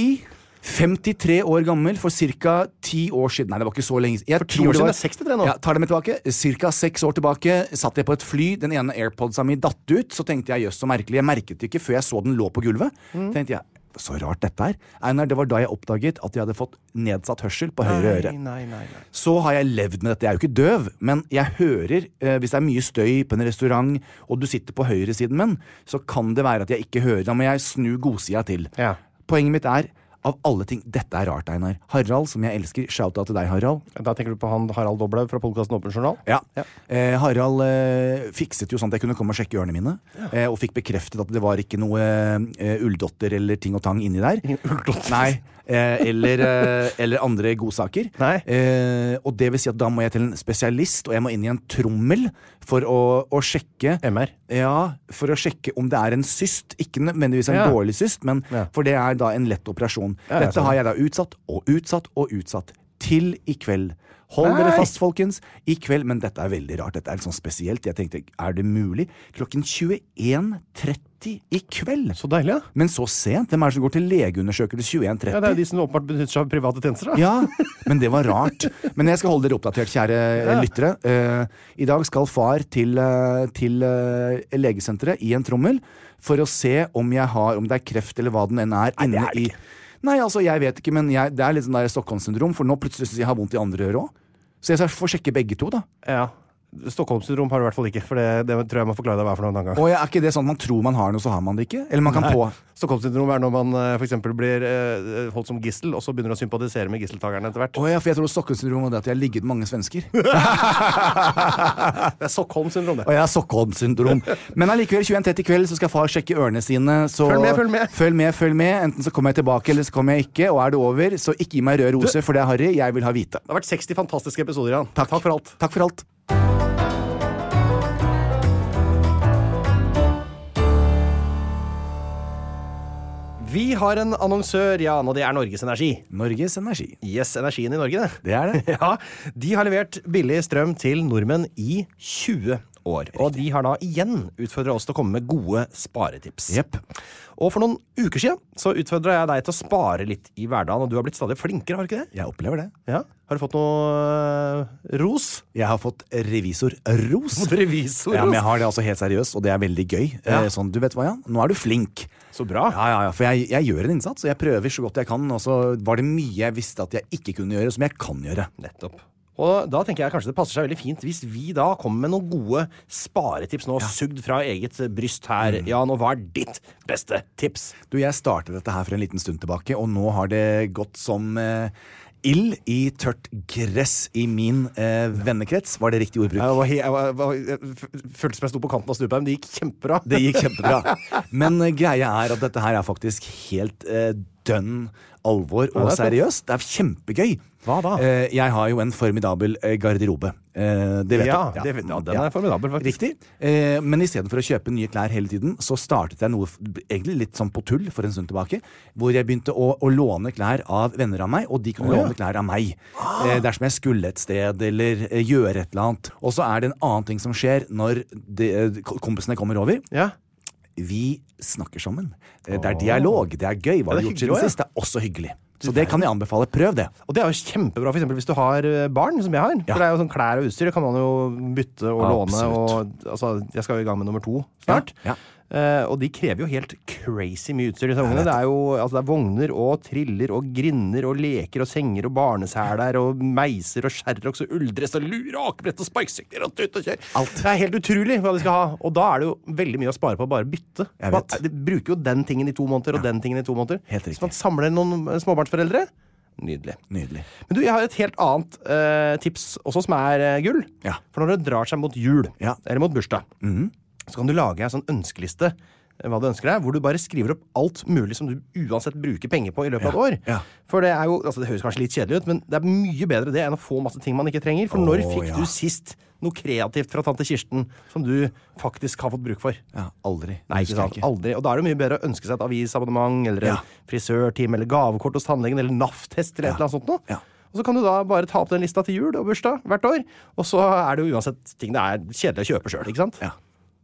53 år gammel, for cirka 10 år siden. Nei, det var ikke så lenge. For 10 år siden er 63 nå. Ja, tar det med tilbake. Cirka 6 år tilbake satt jeg på et fly. Den ene AirPodsa mi datt ut. Så tenkte jeg, jøss så merkelig. Jeg merket det ikke før jeg så den lå på gulvet. Tenkte jeg, så rart dette er. Einar, det var da jeg oppdaget at jeg hadde fått nedsatt hørsel på høyre øre. Nei. Så har jeg levd med dette. Jeg er jo ikke døv, men jeg hører, hvis det er mye støy på en restaurant, og du sitter på høyre siden min, så kan det være at jeg ikke hører. Da må jeg snu godsida til. Ja. Poenget mitt er, av alle ting, dette er rart, Einar. Harald, som jeg elsker, shout-out til deg, Harald. Da tenker du på han Harald Doblaug fra podcasten Åpen Journal? Ja. Harald fikset jo sånn at jeg kunne komme og sjekke ørene mine, og fikk bekreftet at det var ikke noe ulldotter eller ting og tang inni der. Ulldotter? Nei. Eller andre godsaker. Og det vil si at da må jeg til en spesialist, og jeg må inn i en trommel for å sjekke MR? Ja, for å sjekke om det er en syst. Ikke nødvendigvis en dårlig syst, men for det er da en lett operasjon. Dette har jeg da utsatt til i kveld. Hold dere fast, folkens, i kveld. Men dette er veldig rart, dette er litt sånn spesielt. Jeg tenkte, er det mulig? Klokken 21:30 i kveld. Så deilig, ja. Men så sent. Hvem er det som går til legeundersøkelse 21:30? Ja, det er jo de som åpenbart benytter seg av private tjenester, da. Ja, men det var rart. Men jeg skal holde dere oppdatert, kjære lyttere. I dag skal far til legesenteret i en trommel for å se om det er kreft eller hva den enn er inne i. Nei, altså, jeg vet ikke, men det er litt sånn der Stockholm-syndrom, for nå plutselig synes jeg har vondt i andre øret også. Så jeg får sjekke begge to, da. Ja. Stockholm-syndrom har du i hvert fall ikke, for det tror jeg må forklare deg hva for noen gang. Er ikke det sånn at man tror man har noe, så har man det ikke? Eller man kan Stockholm-syndrom er når man for eksempel blir holdt som gissel, og så begynner å sympatisere med gisseltakerne etter hvert. For jeg tror Stockholm-syndrom var det at jeg har ligget med mange svensker. Det er Stockholm-syndrom, det. Stockholm-syndrom. Men allikevel, 21:30 i kveld, så skal far sjekke ørene sine, så følg med. Enten så kommer jeg tilbake, eller så kommer jeg ikke, og er det over, så ikke gi meg rød rose, for det er Harry, jeg vil ha hvite. Det har vært 60 fantastiske episoder, Jan. Takk for alt. Takk for alt. Vi har en annonsør, Jan, og det er Norges Energi. Norges Energi. Yes, energien i Norge, det. Det er det. Ja, de har levert billig strøm til nordmenn i 20 år. Og de har da igjen utfordret oss til å komme med gode sparetips. Yep. Og for noen uker siden så utfordret jeg deg til å spare litt i hverdagen, og du har blitt stadig flinkere, har du ikke det? Jeg opplever det. Ja. Har du fått noe ros? Jeg har fått revisorros. Revisorros? Ja, men jeg har det altså helt seriøst, og det er veldig gøy. Sånn, du vet hva, Jan? Nå er du flink. Så bra. Ja, for jeg gjør en innsats, og jeg prøver så godt jeg kan, og så var det mye jeg visste at jeg ikke kunne gjøre, som jeg kan gjøre. Nettopp. Og da tenker jeg kanskje det passer seg veldig fint hvis vi da kommer med noen gode sparetips nå, sugd fra eget bryst her. Jan, og hva er ditt beste tips? Du, jeg startet dette her for en liten stund tilbake, og nå har det gått som ild i tørt gress i min vennekrets. Var det riktig ordbruk? Jeg følte som jeg sto på kanten av stupet, men det gikk kjempebra. Det gikk kjempebra. Men greia er at dette her er faktisk helt dønn alvor og seriøst. Det er kjempegøy. Hva da? Jeg har jo en formidabel garderobe. Det vet du. Den er formidabel, faktisk. Riktig. Men i stedet for å kjøpe nye klær hele tiden, så startet jeg noe egentlig litt sånn på tull for en stund tilbake, hvor jeg begynte å låne klær av venner av meg, og de kunne låne klær av meg. Dersom jeg skulle et sted, eller gjøre et eller annet. Og så er det en annen ting som skjer når kompisene kommer over. Ja. Vi snakker sammen. Det er dialog, det er gøy. Hva har du gjort siden sist? Det er også hyggelig. Så det kan jeg anbefale. Prøv det. Og det er jo kjempebra for eksempel hvis du har barn, som jeg har. For det er jo sånn klær og utstyr, det kan man jo bytte og låne. Og, altså, jeg skal jo i gang med nummer 2 snart. Ja. Og de krever jo helt crazy mye utstyr, disse ungene. Det er jo det er vogner og triller og grinner og leker og senger og barnesæler og meiser og skjerroks og uldress og lure og akebrett og sparkesykler og tut og kjør. Alt. Det er helt utrolig hva de skal ha. Og da er det jo veldig mye å spare på å bare bytte. De bruker jo den tingen i 2 måneder og den tingen i 2 måneder. Helt riktig. Så man samler noen småbarnsforeldre. Nydelig. Men du, jeg har et helt annet tips også som er gull. Ja. For når det drar seg mot jul, eller mot bursdag, så kan du lage en sånn ønskeliste hva du ønsker deg, hvor du bare skriver opp alt mulig som du uansett bruker penger på i løpet av et år. Ja. For det er jo, altså det høres kanskje litt kjedelig ut, men det er mye bedre det enn å få masse ting man ikke trenger. For når fikk du sist noe kreativt fra tante Kirsten som du faktisk har fått bruk for? Ja, aldri. Nei, ikke sant? Aldri. Og da er det mye bedre å ønske seg et avisabonnement, eller en frisørtime, eller gavekort hos tannlegen, eller NAF-test, eller et eller annet sånt noe. Ja. Og så kan du da bare ta opp den lista til jul og bursdag hvert år, og så er det jo uansett ting det er kjedelig å kjøpe selv, ikke sant? Ja.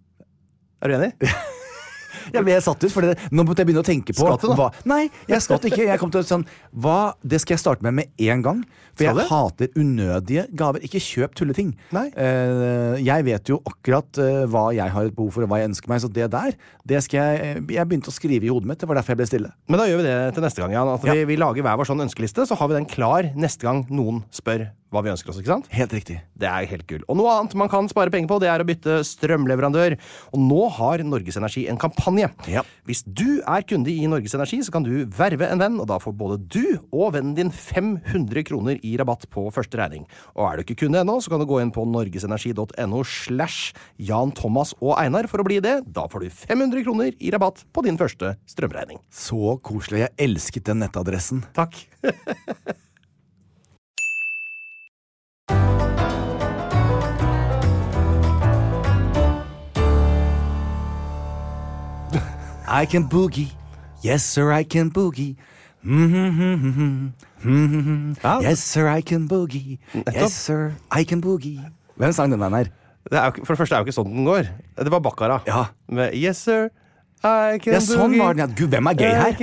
Er du enig? Jeg ble satt ut, for nå måtte jeg begynne å tenke på Skatt du da? Nei, jeg skatt ikke. Jeg kom til sånn, det skal jeg starte med en gang. For jeg hater unødige gaver. Ikke kjøp tulleting. Nei. Jeg vet jo akkurat hva jeg har et behov for, og hva jeg ønsker meg. Så det skal jeg begynte å skrive i hodet mitt. Det var derfor jeg ble stille. Men da gjør vi det til neste gang, Jan. At vi lager hver vår sånn ønskeliste, så har vi den klar neste gang noen spør hva vi ønsker oss, ikke sant? Helt riktig. Det er helt gull. Og noe annet man kan spare penger på, det er å bytte strømleverandør. Og nå har Norges Energi en kampanje. Ja. Hvis du er kunde i Norges Energi, så kan du verve en venn, og da får både du og vennen din 500 kroner i rabatt på første regning. Og er du ikke kunde ennå, så kan du gå inn på norgesenergi.no/Jan Thomas og Einar for å bli det. Da får du 500 kroner i rabatt på din første strømregning. Så koselig. Jeg elsket den nettadressen. Takk. I can boogie. Yes, sir, I can boogie. Yes, sir, I can boogie. Yes, sir, I can boogie. Hvem sang den her? For det første er jo ikke sånn den går. Det var Baccara. Ja. Med Yes, sir, I can boogie. Sånn var den. Ja. Gud, hvem er gay her?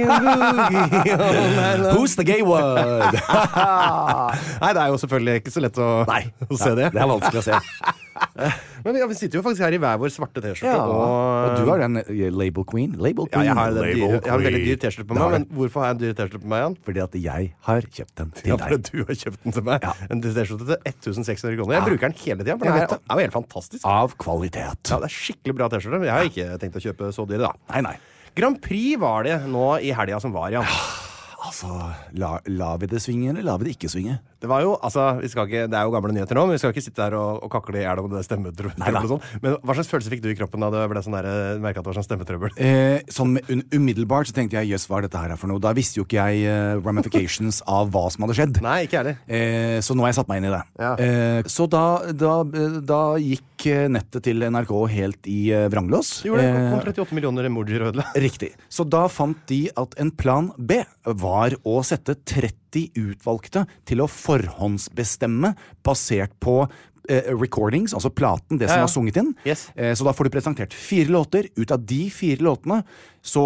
Who's the gay one? Nei, det er jo selvfølgelig ikke så lett å se det. Det er vanskelig å se. Men vi sitter jo faktisk her i hver vår svarte t-skjorte. Ja, og du har den label queen. Label queen. Ja, jeg har en veldig dyr t-skjorte på meg. Men hvorfor har jeg en dyr t-skjorte på meg, Jan? Fordi at jeg har kjøpt den til deg. Fordi du har kjøpt den til meg. En t-skjorte til 1600 kroner. Jeg bruker den hele tiden, for den er jo helt fantastisk. Av kvalitet. Ja, det er skikkelig bra t-skjorte. Jeg har ikke tenkt å kjøpe så dyre, da. Nei. Grand Prix var det nå i helga som var, Jan. Altså, la vi det svinge, eller la vi det ikke svinge? Det var jo, altså, det er jo gamle nyheter nå, men vi skal ikke sitte her og kakle i hjel om det stemmetrøbbel og sånn. Men hva slags følelse fikk du i kroppen da det ble sånn der, merket at det var sånn stemmetrøbbel? Sånn umiddelbart så tenkte jeg, jøss, hva er dette her for noe? Da visste jo ikke jeg ramifications av hva som hadde skjedd. Nei, ikke heller. Så nå har jeg satt meg inn i det. Ja. Så da gikk nettet til NRK helt i vranglås. Jo, det kom 38 millioner emojier og ødela. Riktig. Så da fant de at en plan B var å sette 30 utvalgte til å forhåndsbestemme basert på recordings, altså platen, det som var sunget inn. Yes. Så da får du presentert 4 låter. Ut av de 4 låtene så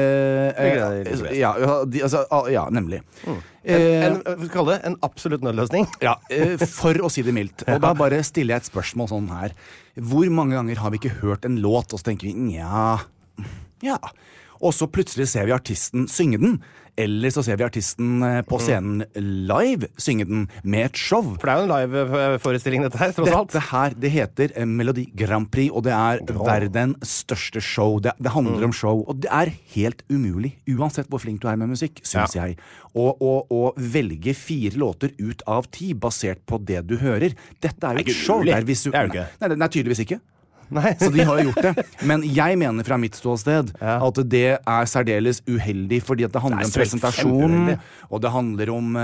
ja, nemlig. Vi kaller det en absolutt nødløsning. Ja, for å si det mildt. Og da bare stiller jeg et spørsmål sånn her. Hvor mange ganger har vi ikke hørt en låt, og så tenker vi, ja. og så plutselig ser vi artisten synge den, eller så ser vi artisten på scenen live synge den med et show. For det jo en live-forestilling dette her, tross alt. Dette her, det heter Melodi Grand Prix, og det verdens største show. Det handler om show, og det helt umulig, uansett hvor flink du med musikk, synes jeg, å velge 4 låter ut av 10 basert på det du hører. Dette jo et show. Det jo ikke. Nei, tydeligvis ikke. Nei. Så de har jo gjort det. Men jeg mener fra mitt ståsted at det særdeles uheldig, fordi at det handler om presentasjon, og det handler om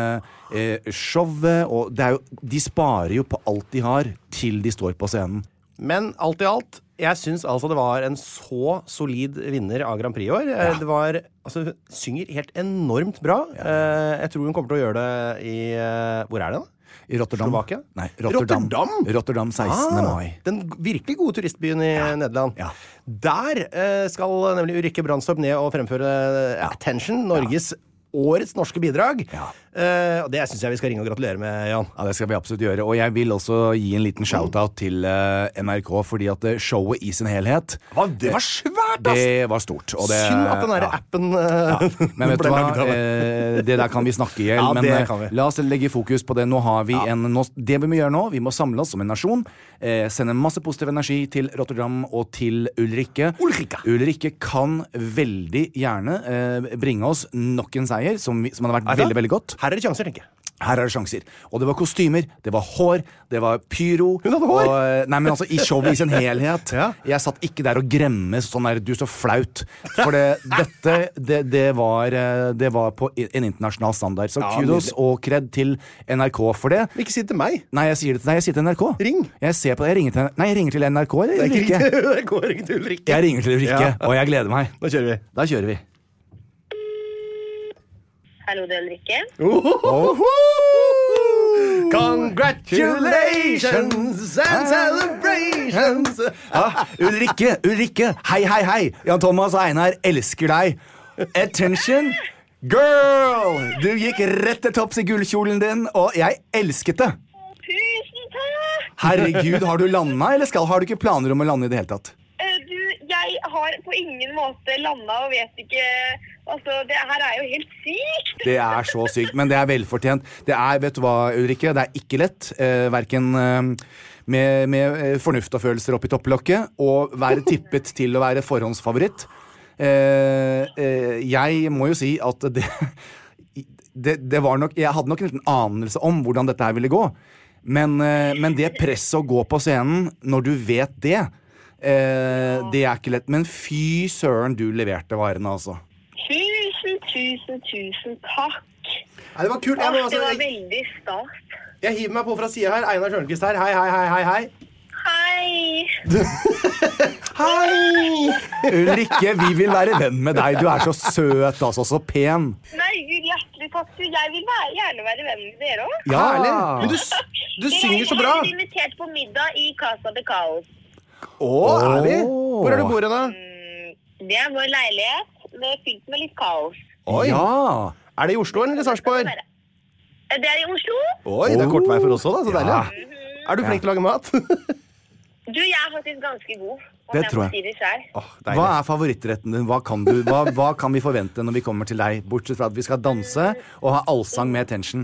showet, og det jo, de sparer jo på alt de har til de står på scenen. Men alt i alt, jeg synes altså det var en så solid vinner av Grand Prix i år. Det var, altså, synger helt enormt bra. Jeg tror hun kommer til å gjøre det i, hvor det da? I Rotterdam. Slovakia? Nei, Rotterdam 16. mai. Den virkelig gode turistbyen i Nederland. Der skal nemlig Ulrikke Brandstorp ned og fremføre Attention, Norges årets norske bidrag. Og det synes jeg vi skal ringe og gratulere med, Jan. Ja, det skal vi absolutt gjøre. Og jeg vil også gi en liten shoutout til NRK, fordi at showet i sin helhet det var svært, ass! Det var stort. Og det, synd at den der appen Men vet du hva, det der kan vi snakke i hjel, men la oss legge fokus på det. Nå har vi det vi må gjøre nå, vi må samle oss som en nasjon, sende masse positiv energi til Rotterdam og til Ulrikke. Ulrikke kan veldig gjerne bringe oss nok en seier, som hadde vært veldig, veldig godt. Her det sjanser, tenker jeg. Her det sjanser. Og det var kostymer, det var hår, det var pyro. Hun hadde hår! Nei, men altså, i showet i sin helhet. Jeg satt ikke der og gremmes sånn der, du så flaut. For det var på en internasjonal standard. Så kudos og kred til NRK for det. Ikke si det til meg. Nei, jeg sier til NRK. Ring. Jeg ringer til NRK, eller Ulrikke? Jeg ringer til Ulrikke. Jeg ringer til Ulrikke, og jeg gleder meg. Da kjører vi. Hallo, det Ulrikke. Congratulations and celebrations. Ulrikke, hei. Jan Thomas og Einar elsker deg. Attention, girl! Du gikk rett til topps i gullkjolen din, og jeg elsket det. Tusen takk! Herregud, har du landet, eller har du ikke planer om å lande i det hele tatt? Jeg har på ingen måte landet og vet ikke. Altså, det her jo helt sykt. Det så sykt, men det velfortjent. Vet du hva, Ulrikke, det ikke lett, hverken med fornuft og følelser opp i topplokket, og være tippet til å være forhåndsfavoritt. Jeg må jo si at det var nok, jeg hadde nok en liten anelse om hvordan dette her ville gå, men det presset å gå på scenen når du vet det, det ikke lett. Men fy søren, du leverte varene, altså. Tusen takk. Det var kult. Det var veldig stas. Jeg hiver meg på fra siden her. Einar Sjølnquist her. Hei. Hei. Ulrikke, vi vil være venn med deg. Du så søt, altså, så pen. Nei, Gud, hjertelig takk. Jeg vil gjerne være venn med dere også. Ja, ærlig. Men du synger så bra. Jeg invitert på middag i Casa de Caos. Ærlig? Hvor du bor da? Det vår leilighet, fylt med litt kaos. Oi. Ja. Det i Oslo eller i Sarpsborg? Det i Oslo. Oi, det kort vei for oss også, da. Så deilig. Du flink til å lage mat? Du, jeg faktisk ganske god. Det tror jeg. Hva favorittretten din? Hva kan vi forvente når vi kommer til deg? Bortsett fra at vi skal danse og ha allsang med Attention.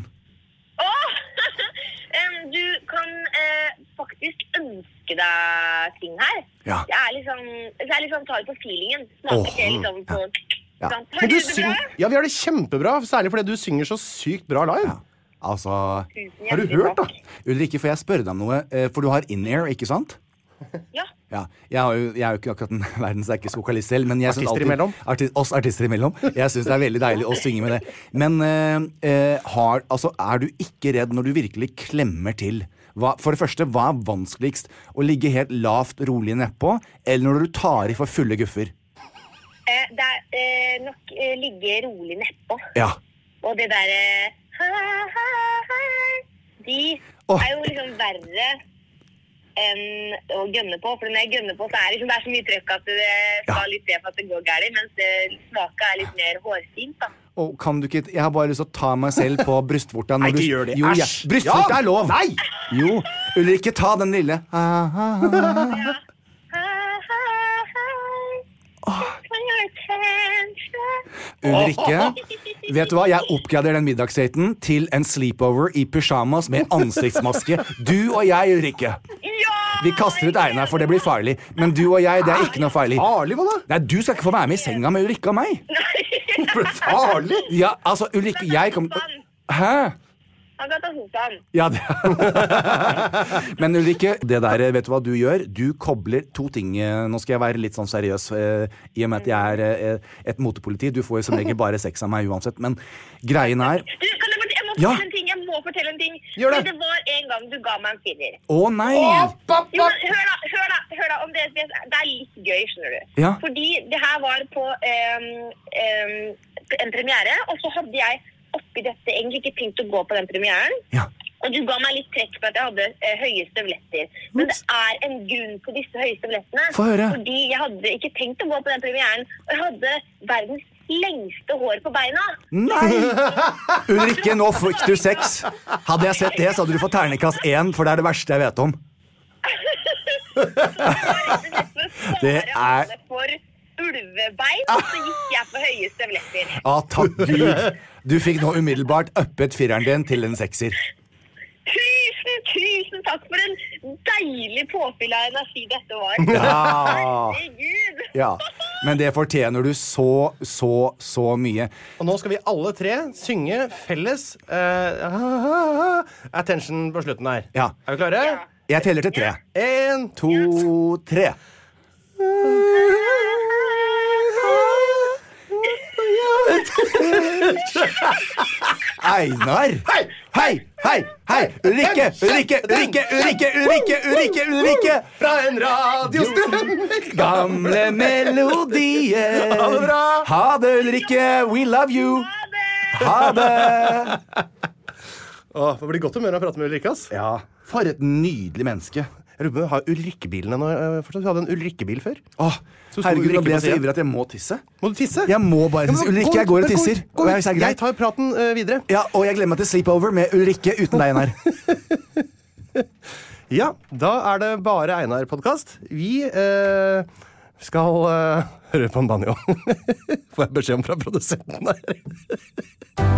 Du kan faktisk ønske deg ting her. Det litt sånn tar på feelingen. Smaker ikke liksom på... Men du synger... Ja, vi har det kjempebra, særlig fordi du synger så sykt bra live. Altså, har du hørt da? Ulrikke, får jeg spørre deg om noe? For du har in-air, ikke sant? Ja. Jeg er jo ikke akkurat en verdenssterkeste vokalist selv, men jeg synes artister imellom. Oss artister imellom. Jeg synes det veldig deilig å synge med det. Men du ikke redd når du virkelig klemmer til? For det første, hva vanskeligst? Å ligge helt lavt, rolig nedpå, eller når du tar i for fulle guffer? Det nok ligge rolig nedpå. Ja. Og det der de jo liksom verre enn å gønne på. For når jeg gønner på, så det liksom, det så mye trøkk at det skal litt det for at det går gærlig, mens det smaket litt mer hårfint da. Og kan du ikke, jeg har bare lyst til å ta meg selv på brystvorta. Nei, ikke gjør det. Brystvorta lov. Nei! Jo, Ulrikke, ta den lille. Ulrikke, vet du hva? Jeg oppgraderer den middagsdaten til en sleepover i pyjamas med ansiktsmaske. Du og jeg, Ulrikke. Vi kaster ut Einar, for det blir farlig. Men du og jeg, det er ikke noe farlig. Farlig, hva da? Nei, du skal ikke få være med i senga med Ulrikke og meg. Farlig? Ja, altså, Ulrikke, jeg kom... Hæ? Han kan ta sofaen. Ja, det. Men Ulrikke, det der, vet du hva du gjør? Du kobler to ting. Nå skal jeg være litt sånn seriøs, i og med at jeg er et motepoliti. Du får jo som regel bare sex av meg uansett, men greien er... Jeg må fortelle en ting. Gjør det. Det var en gang du ga meg en firer. Å nei! Jo, hør da, om det er litt gøy, skjønner du. Ja. Fordi det her var på en premiere, og så hadde jeg oppi dette egentlig ikke tenkt å gå på den premieren. Ja. Og du ga meg litt trekk på at jeg hadde høye støvletter. Men det er en grunn på disse høye støvlettene. Få høre. Fordi jeg hadde ikke tenkt å gå på den premieren, og jeg hadde verdens lengste hår på beina. Nei! Ulrikke, nå fikk du sex. Hadde jeg sett det, så hadde du fått terningkast 1, for det er det verste jeg vet om. Det er... For ulvebein, og så gikk jeg på høye støvletter. Takk Gud. Du fikk nå umiddelbart uppet fireren din til en 6-er. Tusen takk for en deilig påfyll av energi dette var. Herregud. Ja, men det fortjener du så mye. Og nå skal vi alle tre synge felles attention på slutten her. Ja. Er vi klare? Ja. Jeg teller til 3. 1, 2, 3. Einar! Hei! Ulrikke! Fra en radiostund! Gamle melodier. Ha det bra! Ha det, Ulrikke! We love you! Ha det! Det blir godt humør å prate med Ulrikke, ass. Ja, for et nydelig menneske. Jeg lurer på om vi har Ulrikkebilen ennå. Vi hadde en Ulrikkebil før. Herregud, nå ble jeg så ivrig at jeg må tisse. Må du tisse? Jeg må bare tisse. Ulrikke, jeg går og tisser. Jeg tar praten videre. Ja, og jeg gleder meg til sleepover med Ulrikke uten deg, Einar. Ja, da er det bare Einar-podcast. Vi skal høre på en banjo. Får jeg beskjed om fra produsenten her.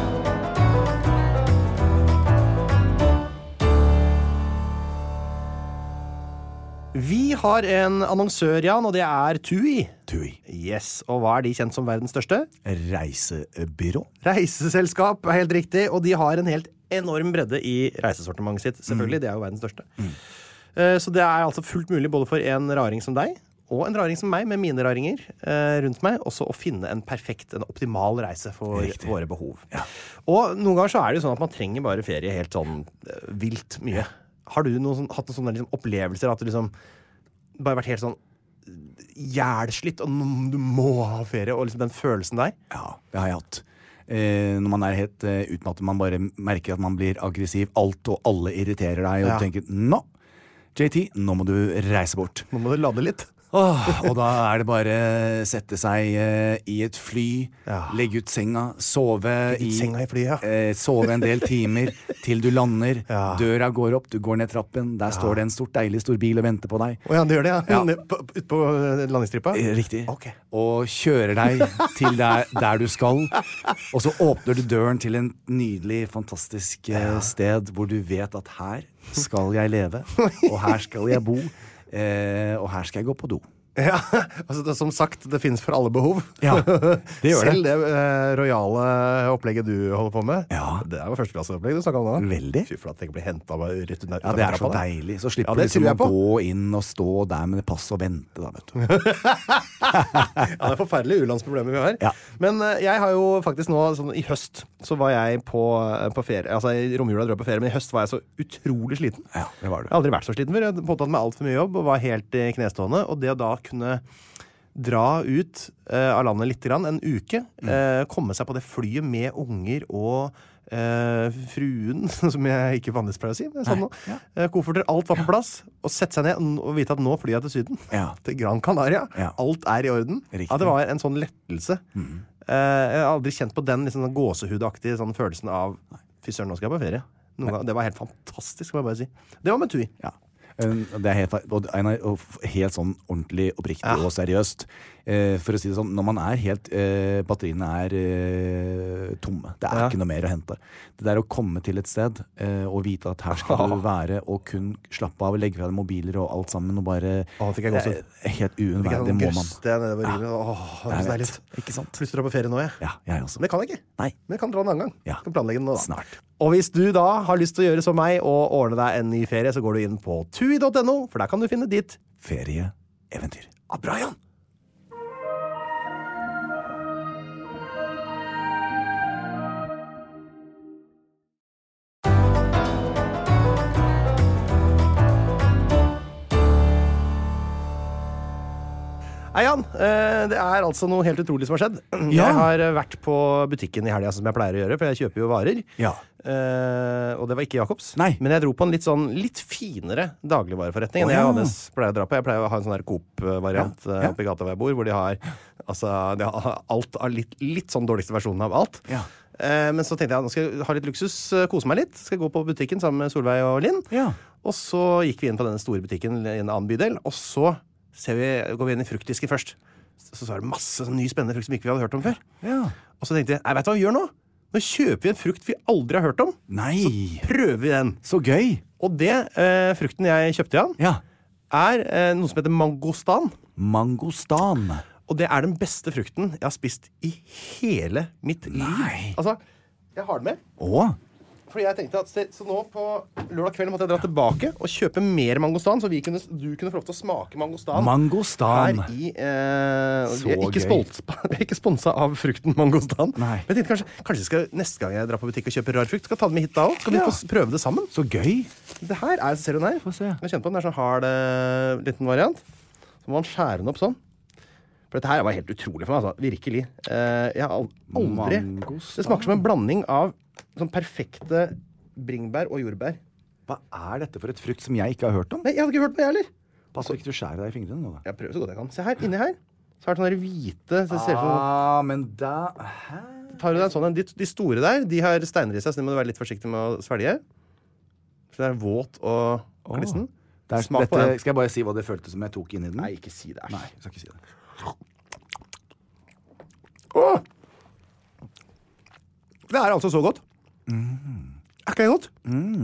Vi har en annonsør, Jan, og det er TUI. TUI. Yes, og hva er de kjent som verdens største? Reisebyrå. Reiseselskap er helt riktig, og de har en helt enorm bredde i reisesortimentet sitt. Selvfølgelig, det er jo verdens største. Så det er altså fullt mulig både for en raring som deg, og en raring som meg, med mine raringer rundt meg, også å finne en perfekt, en optimal reise for våre behov. Ja. Og noen ganger så er det jo sånn at man trenger bare ferie helt sånn vilt mye. Har du hatt noen sånne liksom, opplevelser at du liksom bare vært helt sånn jævslitt, og du må ha ferie, og liksom den følelsen der? Ja, det har jeg hatt. Når man er helt utmattet, man bare merker at man blir aggressiv, alt og alle irriterer deg, og du tenker, nå, JT, nå må du reise bort. Nå må du lade litt. Og da er det bare sette seg i et fly, legge ut senga, sove i flyet, sove en del timer til du lander, døra går opp, du går ned trappen, der står det en deilig stor bil og venter på deg. Ja, det gjør det, ja. Ut på landingstrippa? Riktig. Okay. Og kjører deg til der du skal, og så åpner du døren til en nydelig, fantastisk sted hvor du vet at her skal jeg leve, og her skal jeg bo. Og her skal jeg gå på do. Ja, altså det, som sagt, det finnes for alle behov. Ja, det gjør det. Selv det royale opplegget du holder på med, det er jo førsteklasseopplegg du snakket om nå. Veldig. Fy for at jeg blir hentet av rett under. Ja, det er så deilig. Så slipper du liksom å gå inn og stå der med det pass og vente, da, vet du. Ja, det er forferdelige ulandsproblemer vi har. Ja. Men jeg har jo faktisk nå, sånn, i høst, så var jeg på ferie. Altså, i romjula dro jeg på ferie, men i høst var jeg så utrolig sliten. Ja, det var du. Jeg har aldri vært så sliten før. Jeg har påtatt meg alt for mye jobb og var helt i knestående. Og det å da kunne dra ut av landet litt grann, en uke, komme seg på det flyet med unger og fruen, som jeg ikke vanligvis pleier å si, men sånn nå. Kofferter, alt var på plass, og sette seg ned og vite at nå flyr jeg til Syden. Til Gran Canaria. Alt er i orden. Ja, det var en sånn lettelse. Jeg har aldri kjent på den liksom, gåsehudaktige sånn, følelsen av fy søren, nå skal jeg på ferie. Det var helt fantastisk, må jeg bare si. Det var med TUI. Ja. Det er helt sånn ordentlig oppriktig og seriøst. for å si det sånn, når man helt batteriene tomme. Det ikke noe mer å hente. Det der å komme til et sted og vite at her skal du være og kun slappe av, legge fra deg mobiler og alt sammen og bare helt uunnværlig. Det må man. Det er deilig. Ikke sant? Plutselig dra på ferie nå, Ja, jeg også. Men det kan jeg ikke. Nei. Men jeg kan dra en annen gang. Ja. Jeg kan planlegge den nå da. Snart. Og hvis du da har lyst til å gjøre som meg og ordne deg en ny ferie, så går du inn på tui.no, for der kan du finne ditt ferieeventyr. Brian! Jan, det altså noe helt utrolig som har skjedd. Jeg har vært på butikken i helga som jeg pleier å gjøre, for jeg kjøper jo varer. Ja. Og det var ikke Jacobs. Nei. Men jeg dro på en litt finere dagligvareforretning enn jeg vanligvis pleier å dra på. Jeg pleier å ha en sånn der Coop-variant oppe i gata hvor jeg bor, hvor de har alt av litt sånn dårligste versjonen av alt. Ja. Men så tenkte jeg, nå skal jeg ha litt luksus, kose meg litt. Skal gå på butikken sammen med Solveig og Linn. Ja. Og så gikk vi inn på denne store butikken i en annen bydel, og så går vi inn i fruktdisken først. Så er det masse sånn ny spennende frukt som ikke vi hadde hørt om før. Ja. Og så tenkte jeg, vet du hva vi gjør nå? Nå kjøper vi en frukt vi aldri har hørt om. Nei. Så prøver vi den. Så gøy. Og det frukten jeg kjøpte, Jan, noe som heter mangostan. Mangostan. Og det den beste frukten jeg har spist i hele mitt liv. Altså, jeg har den med. Fordi jeg tenkte så nå på lørdag kveld måtte jeg dra tilbake og kjøpe mer mangostan, så du kunne få lov til å smake mangostan. Mangostan. Her i jeg er ikke sponset av frukten mangostan. Nei. Men jeg tenkte kanskje neste gang jeg drar på butikk og kjøper rar frukt, skal jeg ta den med hit da også. Skal vi få prøve det sammen? Så gøy. Det her ser du den her. Få se. Jeg kjenner på den, sånn hard liten variant. Så må man skjære den opp sånn. For dette her var helt utrolig for meg, altså. Virkelig. Jeg har aldri... Mangostan. Det smaker som en blanding av sånn perfekte bringebær og jordbær. Hva dette for et frukt som jeg ikke har hørt om? Nei, jeg hadde ikke hørt på det heller. Pass så ikke du skjærer deg i fingrene nå da. Jeg prøver så godt jeg kan. Se her, inni her. Så har det sånne der hvite... Så det ser ut som... men da... Tar du deg sånn, de store der, de har steiner i seg, så de må du være litt forsiktig med å svelge. Så det våt og klissen. Smak på den. Skal jeg bare si hva det føltes som jeg tok inn i den? Nei, ikke si det. Nei, jeg skal ikke si det. Det altså så godt. Ikke det godt?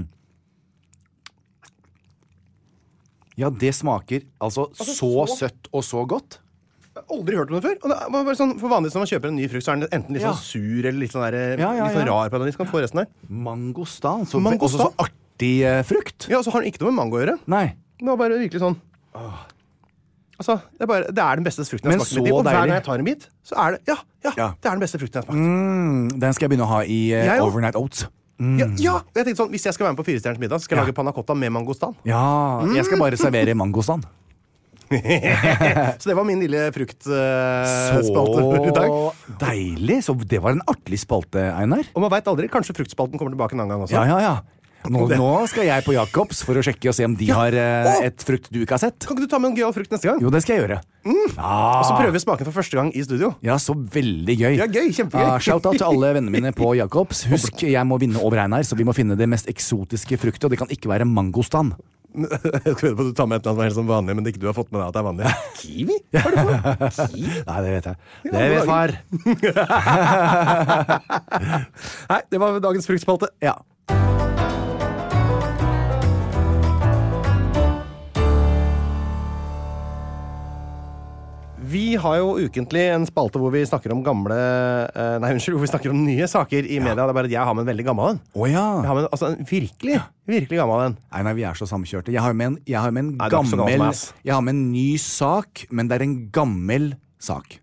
Ja, det smaker altså så søtt og så godt. Jeg har aldri hørt om det før. Og det var bare sånn, for vanligvis når man kjøper en ny frukt, så den enten litt sånn sur eller litt sånn, litt sånn rar på den. Vi skal få resten her. Mangostan. Også så artig frukt. Ja, så har den ikke noe med mango å gjøre. Nei. Det var bare virkelig sånn. Altså, det den beste frukten jeg har smakt i mitt liv. Og hver gang jeg tar en bit, så det det den beste frukten jeg har smakt. Den skal jeg begynne å ha i Overnight Oats. Ja, jeg tenkte sånn, hvis jeg skal være med på 4-stjerners middag, skal jeg lage panna cotta med mangostan. Ja, jeg skal bare servere mangostan. Så det var min lille fruktspalte for i dag. Så deilig, så det var en artig spalte, Einar. Og man vet aldri, kanskje fruktspalten kommer tilbake en annen gang også. Ja. Nå skal jeg på Jacobs for å sjekke og se om de har et frukt du ikke har sett. Kan ikke du ta med en gøyal frukt neste gang? Jo, det skal jeg gjøre. Og så prøver vi smaken for første gang i studio. Ja, så veldig gøy. Ja, gøy, kjempegøy. Shout out til alle vennene mine på Jacobs. Husk, jeg må vinne over Einar, så vi må finne det mest eksotiske fruktet, og det kan ikke være mangostan. Jeg skal vite på at du tar med et eller annet som helt som vanlig, men ikke du har fått med deg at det vanlig. Kiwi? Hva det for? Kiwi? Nei, det vet jeg. Det vet far. Nei, det var dagens fruktspalte. Ja. Vi har jo ukentlig en spalte hvor vi snakker om hvor vi snakker om nye saker i media. Det bare at jeg har med en veldig gammel en. Ja. Jeg har med en virkelig gammel en. Nei, vi så samkjørte. Jeg har med en ny sak, men det en gammel sak.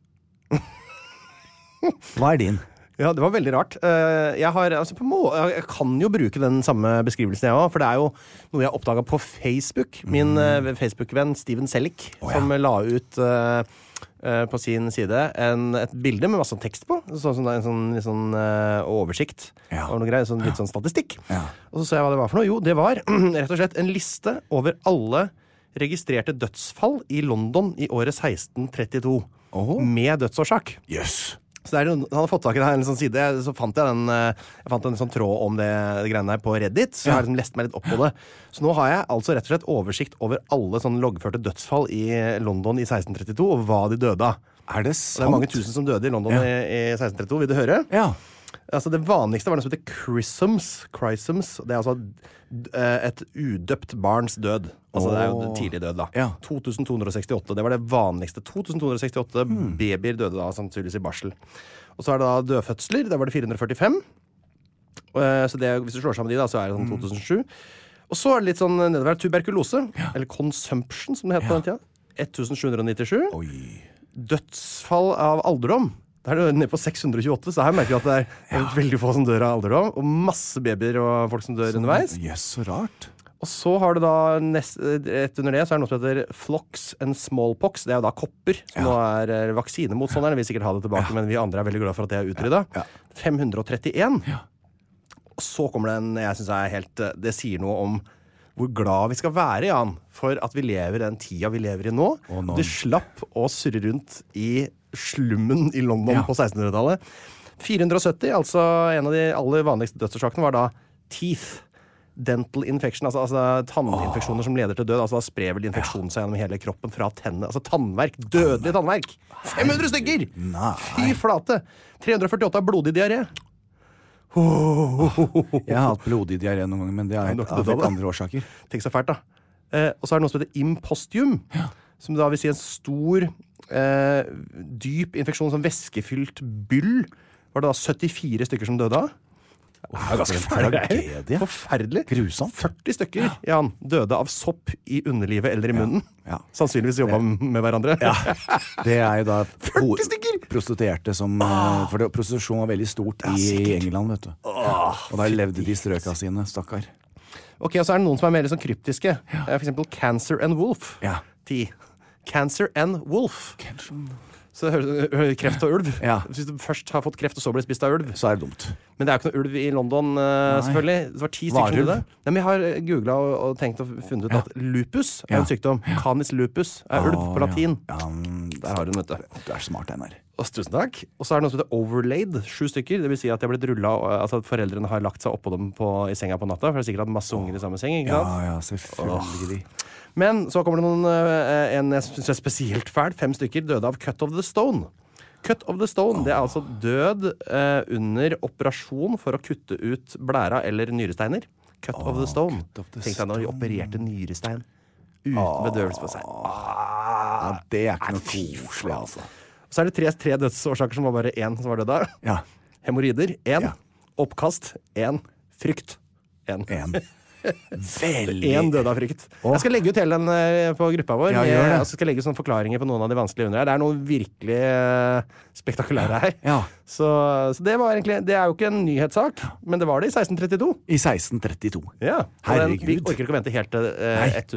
Hva din? Ja, det var veldig rart. Jeg kan jo bruke den samme beskrivelsen jeg også, for det jo noe jeg oppdaget på Facebook. Min Facebook-venn Steven Selleck, som la ut på sin side et bilde med masse tekst på, en sånn oversikt og noe greier, litt sånn statistikk. Og så jeg hva det var for noe. Jo, det var rett og slett en liste over alle registrerte dødsfall i London i året 1632 med dødsårsak. Yes. Så han har fått tak i det her en sånn side. Så fant jeg en sånn tråd om det greiene der på Reddit. Så jeg har lest meg litt opp på det. Så nå har jeg altså rett og slett oversikt over alle sånn loggførte dødsfall i London i 1632, og hva de døde av. Er det sant? Det mange tusen som døde i London i 1632. Vil du høre? Ja. Altså, det vanligste var noe som heter chrisms. Det er altså et udøpt barns død. Altså, det er jo tidlig død, da. 2268, det var det vanligste. 2268 babyer døde da, sannsynligvis i barsel. Og så er det da dødfødsler. Der var det 445. Så det, hvis du slår sammen de, da, så er det sånn 2007. Og så er det litt sånn nedover tuberkulose, eller consumption, som det het på den tida. 1797. Oi. Dødsfall av alderdom. Da er det nede på 628, så her merker vi at det er veldig få som dør av alderdom, og masse babyer og folk som dør underveis. Jøss, så rart. Og så har du da rett under det, så er det noe som heter flocks and smallpox. Det er jo da kopper, som nå er vaksinemotstanderne. Vi sikkert ha det tilbake, men vi andre er veldig glad for at det er utryddet. 531. Og så kommer det en, jeg synes er helt, det sier noe om hvor glad vi skal være, Jan, for at vi lever den tida vi lever i nå. Det slapp å surre rundt i slummen i London på 1600-tallet. 470, altså en av de aller vanligste dødsårsakene, var da teeth. Dental infection, altså tanninfeksjoner som leder til død. Altså da sprer vel infeksjonen seg gjennom hele kroppen fra tennene. Altså tannverk, dødelig tannverk. 500 stykker! Fy flate! 348 av blodig diaré. Jeg har hatt blodig diaré noen ganger, men det er av helt andre årsaker. Tenk så fælt, da. Og så er det noe som heter impostium, som da vil si en stor, dyp infeksjon, som væskefylt byll. Var det da 74 stykker som døde av? Det er ganske tragedie. Forferdelig. Grusomt. 40 stykker, Jan, døde av sopp i underlivet eller i munnen. Sannsynligvis jobbet med hverandre. Det er jo da 40 stykker! Prostituerte som for prostitusjon var veldig stort i England, vet du. Og da levde de strøka sine, stakkar. Ok, og så er det noen som er mer sånn kryptiske. For eksempel Cancer and Wolf. 10. Cancer and Wolf. Så kreft og ulv. Hvis du først har fått kreft og så blir spist av ulv, så er det dumt. Men det er jo ikke noe ulv i London, selvfølgelig. Det var 10 stykker som døde. Nei, men jeg har googlet og tenkt og funnet ut at lupus er en sykdom. Canis lupus er ulv på latin. Der har du den, vet du. Du er smart, Einar. Tusen takk. Og så er det noe som heter overlaid. 7 stykker. Det vil si at de har blitt rullet, altså at foreldrene har lagt seg oppå dem i senga på natta, for det er sikkert hatt masse unger i samme seng, ikke sant? Ja, selvfølgelig. Men så kommer det en jeg synes er spesielt fæl. 5 stykker døde av cut of the stone. Cut of the stone, det er altså død under operasjon for å kutte ut blæra eller nyresteiner. Cut of the stone. Tenk deg når de opererte nyrestein uten bedøvelse på seg. Det er ikke noe koselig, altså. Så er det 3 dødsårsaker som var bare 1 som var død av. Hemorrider, 1. Oppkast, 1. Frykt, 1. Veldig. 1 døde av frykt. Jeg skal legge ut hele den på gruppa vår. Jeg skal legge sånne forklaringer på noen av de vanskelige under her. Det er noe virkelig spektakulære her. Så det var egentlig, det er jo ikke en nyhetssak, men det var det i 1632. I 1632. Herregud. Vi orker ikke å vente helt til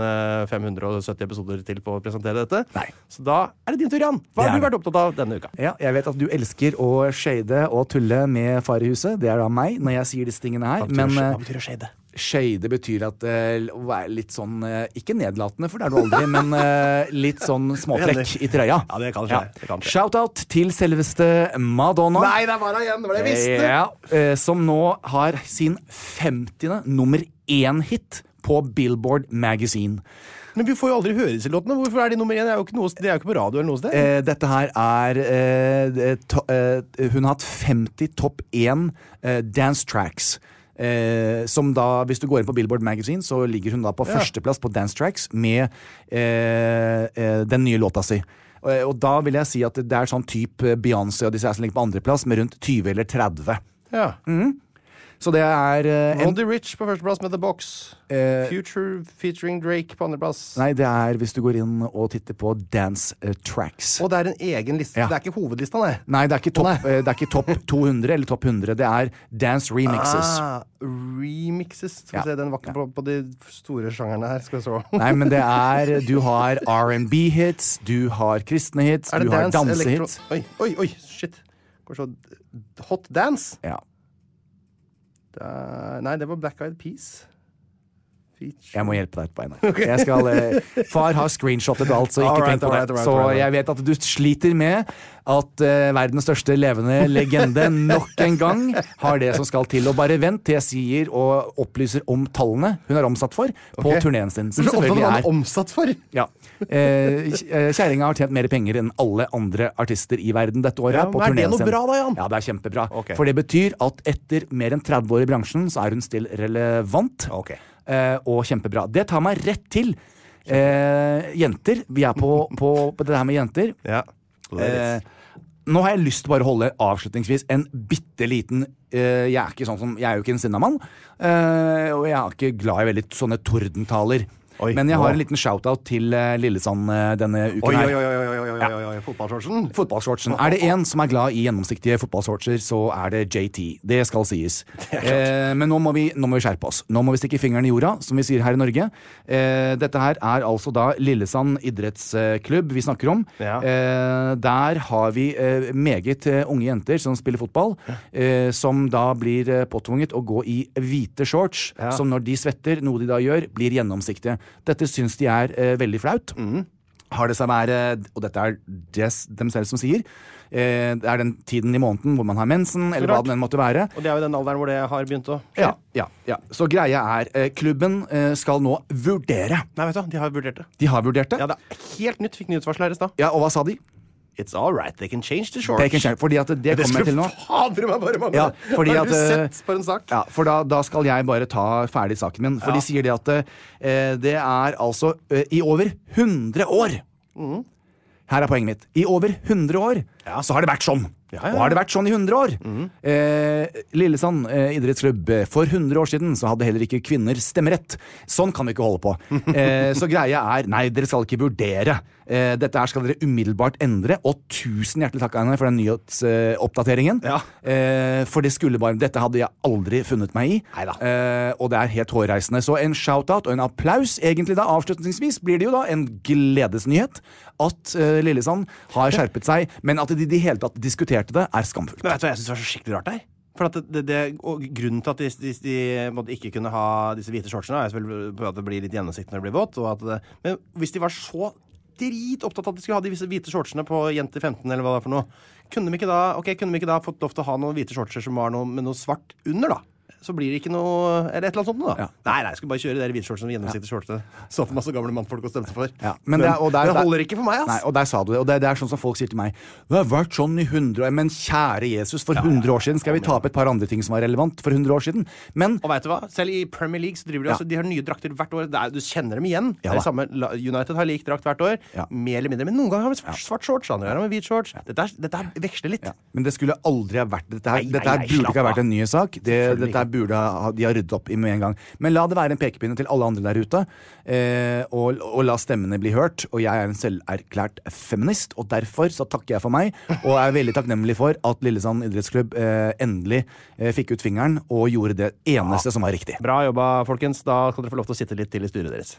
1570 episoder til på å presentere dette. Så da er det din tur, Jan. Hva har du vært opptatt av denne uka? Jeg vet at du elsker å shade og tulle med far i huset. Det er da meg, når jeg sier disse tingene her. Hva betyr å shade? Shade betyr at å være litt sånn, ikke nedlatende, for det er du aldri, men litt sånn småfrekk i trøya. Ja, det kan skje. Shout-out til selveste Madonna. Nei, der var hun igjen, det var det jeg visste. Som nå har sin 50. nummer 1-hit på Billboard Magazine. Men vi får jo aldri høre disse låtene. Hvorfor er de nummer 1? Det er jo ikke på radio eller noe sted. Dette her er hun har hatt 50 topp 1 dance tracks. Som da, hvis du går inn på Billboard Magazine, så ligger hun da på førsteplass på Dance Tracks med den nye låta si. Og da vil jeg si at det er sånn type Beyoncé og disse som ligger på andreplass med rundt 20 eller 30. Så det er Roddy Rich på førsteplass med The Box. Future featuring Drake på andreplass. Nei, det er hvis du går inn og titter på Dance Tracks. Og det er en egen liste. Det er ikke hovedlista, nei. Nei, det er ikke topp 200 eller topp 100. Det er Dance Remixes. Remixes. Skal vi se, den var ikke på de store sjangerne her. Skal vi se. Nei, men det er, du har R&B-hits, du har kristne hits, du har dansehits. Oi, shit. Går så Hot Dance? Ja. Nei, det var Black Eyed Peas. Jeg må hjelpe deg etterpå, Einar. Jeg skal, far har screenshotet alt, så ikke tenk på det. Så jeg vet at du sliter med at verdens største levende legende nok en gang har det som skal til. Og bare vent til jeg sier og opplyser om tallene hun er omsatt for på turneen sin. Som selvfølgelig er omsatt for? Ja. Kjæringa har tjent mer penger enn alle andre artister i verden dette året på turneen sin. Er det noe bra da, Jan? Ja, det er kjempebra. For det betyr at etter mer enn 30 år i bransjen så er hun still relevant. Og kjempebra. Det tar meg rett til jenter. Vi er på det her med jenter. Ja. Nå har jeg lyst til bare å holde avslutningsvis en bitteliten jeg er jo ikke en sinnamann, og jeg er ikke glad i veldig sånne tordentaler. Men jeg har en liten shoutout til Lillesand denne uken her. Fotballshortsen. Er det en som er glad i gjennomsiktige fotballshortser, så er det JT. Det skal sies. Men nå må vi skjerpe oss. Nå må vi stikke fingeren i jorda, som vi sier her i Norge. Dette her er altså da Lillesand idrettsklubb vi snakker om. Der har vi meget unge jenter som spiller fotball, som da blir påtvunget å gå i hvite shorts, som når de svetter, noe de da gjør, blir gjennomsiktige. Dette syns de er veldig flaut. Har det seg være, og dette er dem selv som sier, det er den tiden i måneden hvor man har mensen, eller hva den måtte være. Og det er jo den alderen hvor det har begynt å skje. Ja. Så greia er, klubben skal nå vurdere. Nei, vet du, de har vurdert det. De har vurdert det? Ja, det er helt nytt, fikk nyhetsvarsel her i sted. Ja, og hva sa de? It's all right, they can change the shorts. Fordi at det kommer til nå. Fader meg bare mange. Ja, fordi har du sett på en sak? Ja, for da skal jeg bare ta ferdig saken min. For de sier det at det er altså i over 100 år. Her er poenget mitt. I over 100 år så har det vært sånn. Og har det vært sånn i 100 år? Lillesand idrettsklubb. For 100 år siden så hadde heller ikke kvinner stemmerett. Sånn kan vi ikke holde på. Så greia er, nei, dere skal ikke vurdere. Dette her skal dere umiddelbart endre. Og 1000 hjertelig takk, Einar, for den nyhetsoppdateringen. For dette hadde jeg aldri funnet meg i. Og det er helt hårreisende. Så en shoutout og en applaus. Egentlig da, avslutningsvis, blir det jo da en gledesnyhet at Lillesand har skjerpet seg, men at de hele tatt diskuterte det, er skamfullt. Men vet du hva jeg synes var så skikkelig rart der? For at og grunnen til at de måtte ikke kunne ha disse hvite shortsene, er selvfølgelig at det blir litt gjennomsiktig når det blir vått. Men hvis de var så opptatt av at de skulle ha disse hvite shortsene på jenter 15 eller hva det er for noe, kunne de ikke da fått lov til å ha noen hvite shortser som var med noe svart under da? Så blir det ikke noe, eller et eller annet sånt da. Nei, jeg skal bare kjøre de hvite shortsene og gjennomsiktige shortsene. Så for masse gamle mannfolk å stemme for. Men det holder ikke for meg, ass. Nei, og der sa du det. Og det er sånn som folk sier til meg, det har vært sånn i 100 år, men kjære Jesus, for 100 år siden skal vi ta opp et par andre ting som var relevant for 100 år siden. Og vet du hva? Selv i Premier League så driver de de har nye drakter hvert år. Du kjenner dem igjen. Det er det samme. United har lik drakt hvert år. Mer eller mindre. Men noen ganger har vi svart shorts, andre ganger har vi hvit shorts. Dette veksler litt. Men det skulle aldri ha vært dette burde ikke ha vært en ny sak. Dette burde de har ryddet opp i med en gang. Men la det være en pekepinne til alle andre der ute, og la stemmene bli hørt. Og jeg er en selverklært feminist, og derfor så takker jeg for meg, og er veldig takknemlig for at Lillesand idrettsklubb endelig fikk ut fingeren og gjorde det eneste som var riktig. Bra jobba, folkens. Da skal dere få lov til å sitte litt til i styret deres.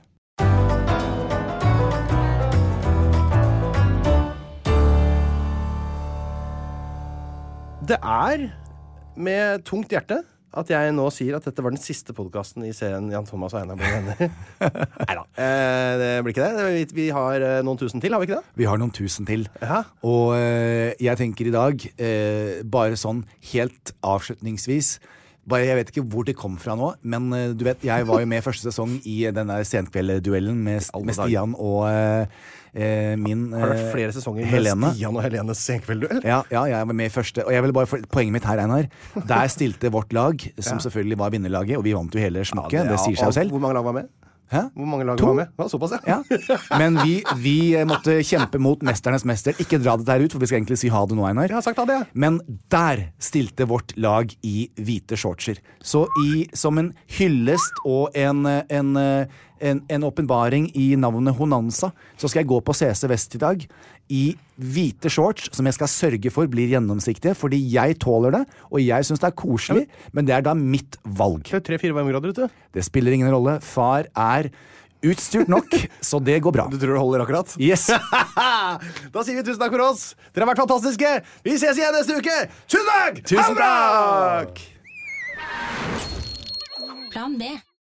Det er med tungt hjerte at jeg nå sier at dette var den siste podcasten i serien Jan Thomas og Einar blir venner. Neida, det blir ikke det. Vi har noen tusen til, har vi ikke det? Vi har noen tusen til. Og jeg tenker i dag, bare sånn helt avslutningsvis, jeg vet ikke hvor det kom fra nå, men du vet, jeg var jo med første sesong i denne senkveldduellen med Stian og min Har det vært flere sesonger Helene. Med Stian og Helenes senkveldduell? Ja, jeg var med i første. Og jeg vil bare poenget mitt her, Einar, der stilte vårt lag, som selvfølgelig var vinnerlaget, og vi vant jo hele smukket, det sier seg jo selv. Hvor mange lag var med? Hæ? Hvor mange lag var med? Ja, såpass, ja. Men vi måtte kjempe mot mesternes mester. Ikke dra det der ut, for vi skal egentlig si ha det nå, Einar. Jeg har sagt ha det, ja. Men der stilte vårt lag i hvite shortser. Så som en hyllest og en åpenbaring i navnet Honanza, så skal jeg gå på CC Vest i dag i hvite shorts, som jeg skal sørge for blir gjennomsiktige, fordi jeg tåler det, og jeg synes det er koselig, men det er da mitt valg. 3-4 varmegrader ute. Det spiller ingen rolle. Far er utstyrt nok, så det går bra. Du tror det holder akkurat? Yes. Da sier vi tusen takk for oss. Dere har vært fantastiske. Vi ses igjen neste uke. Tusen takk! Tusen takk! Plan B.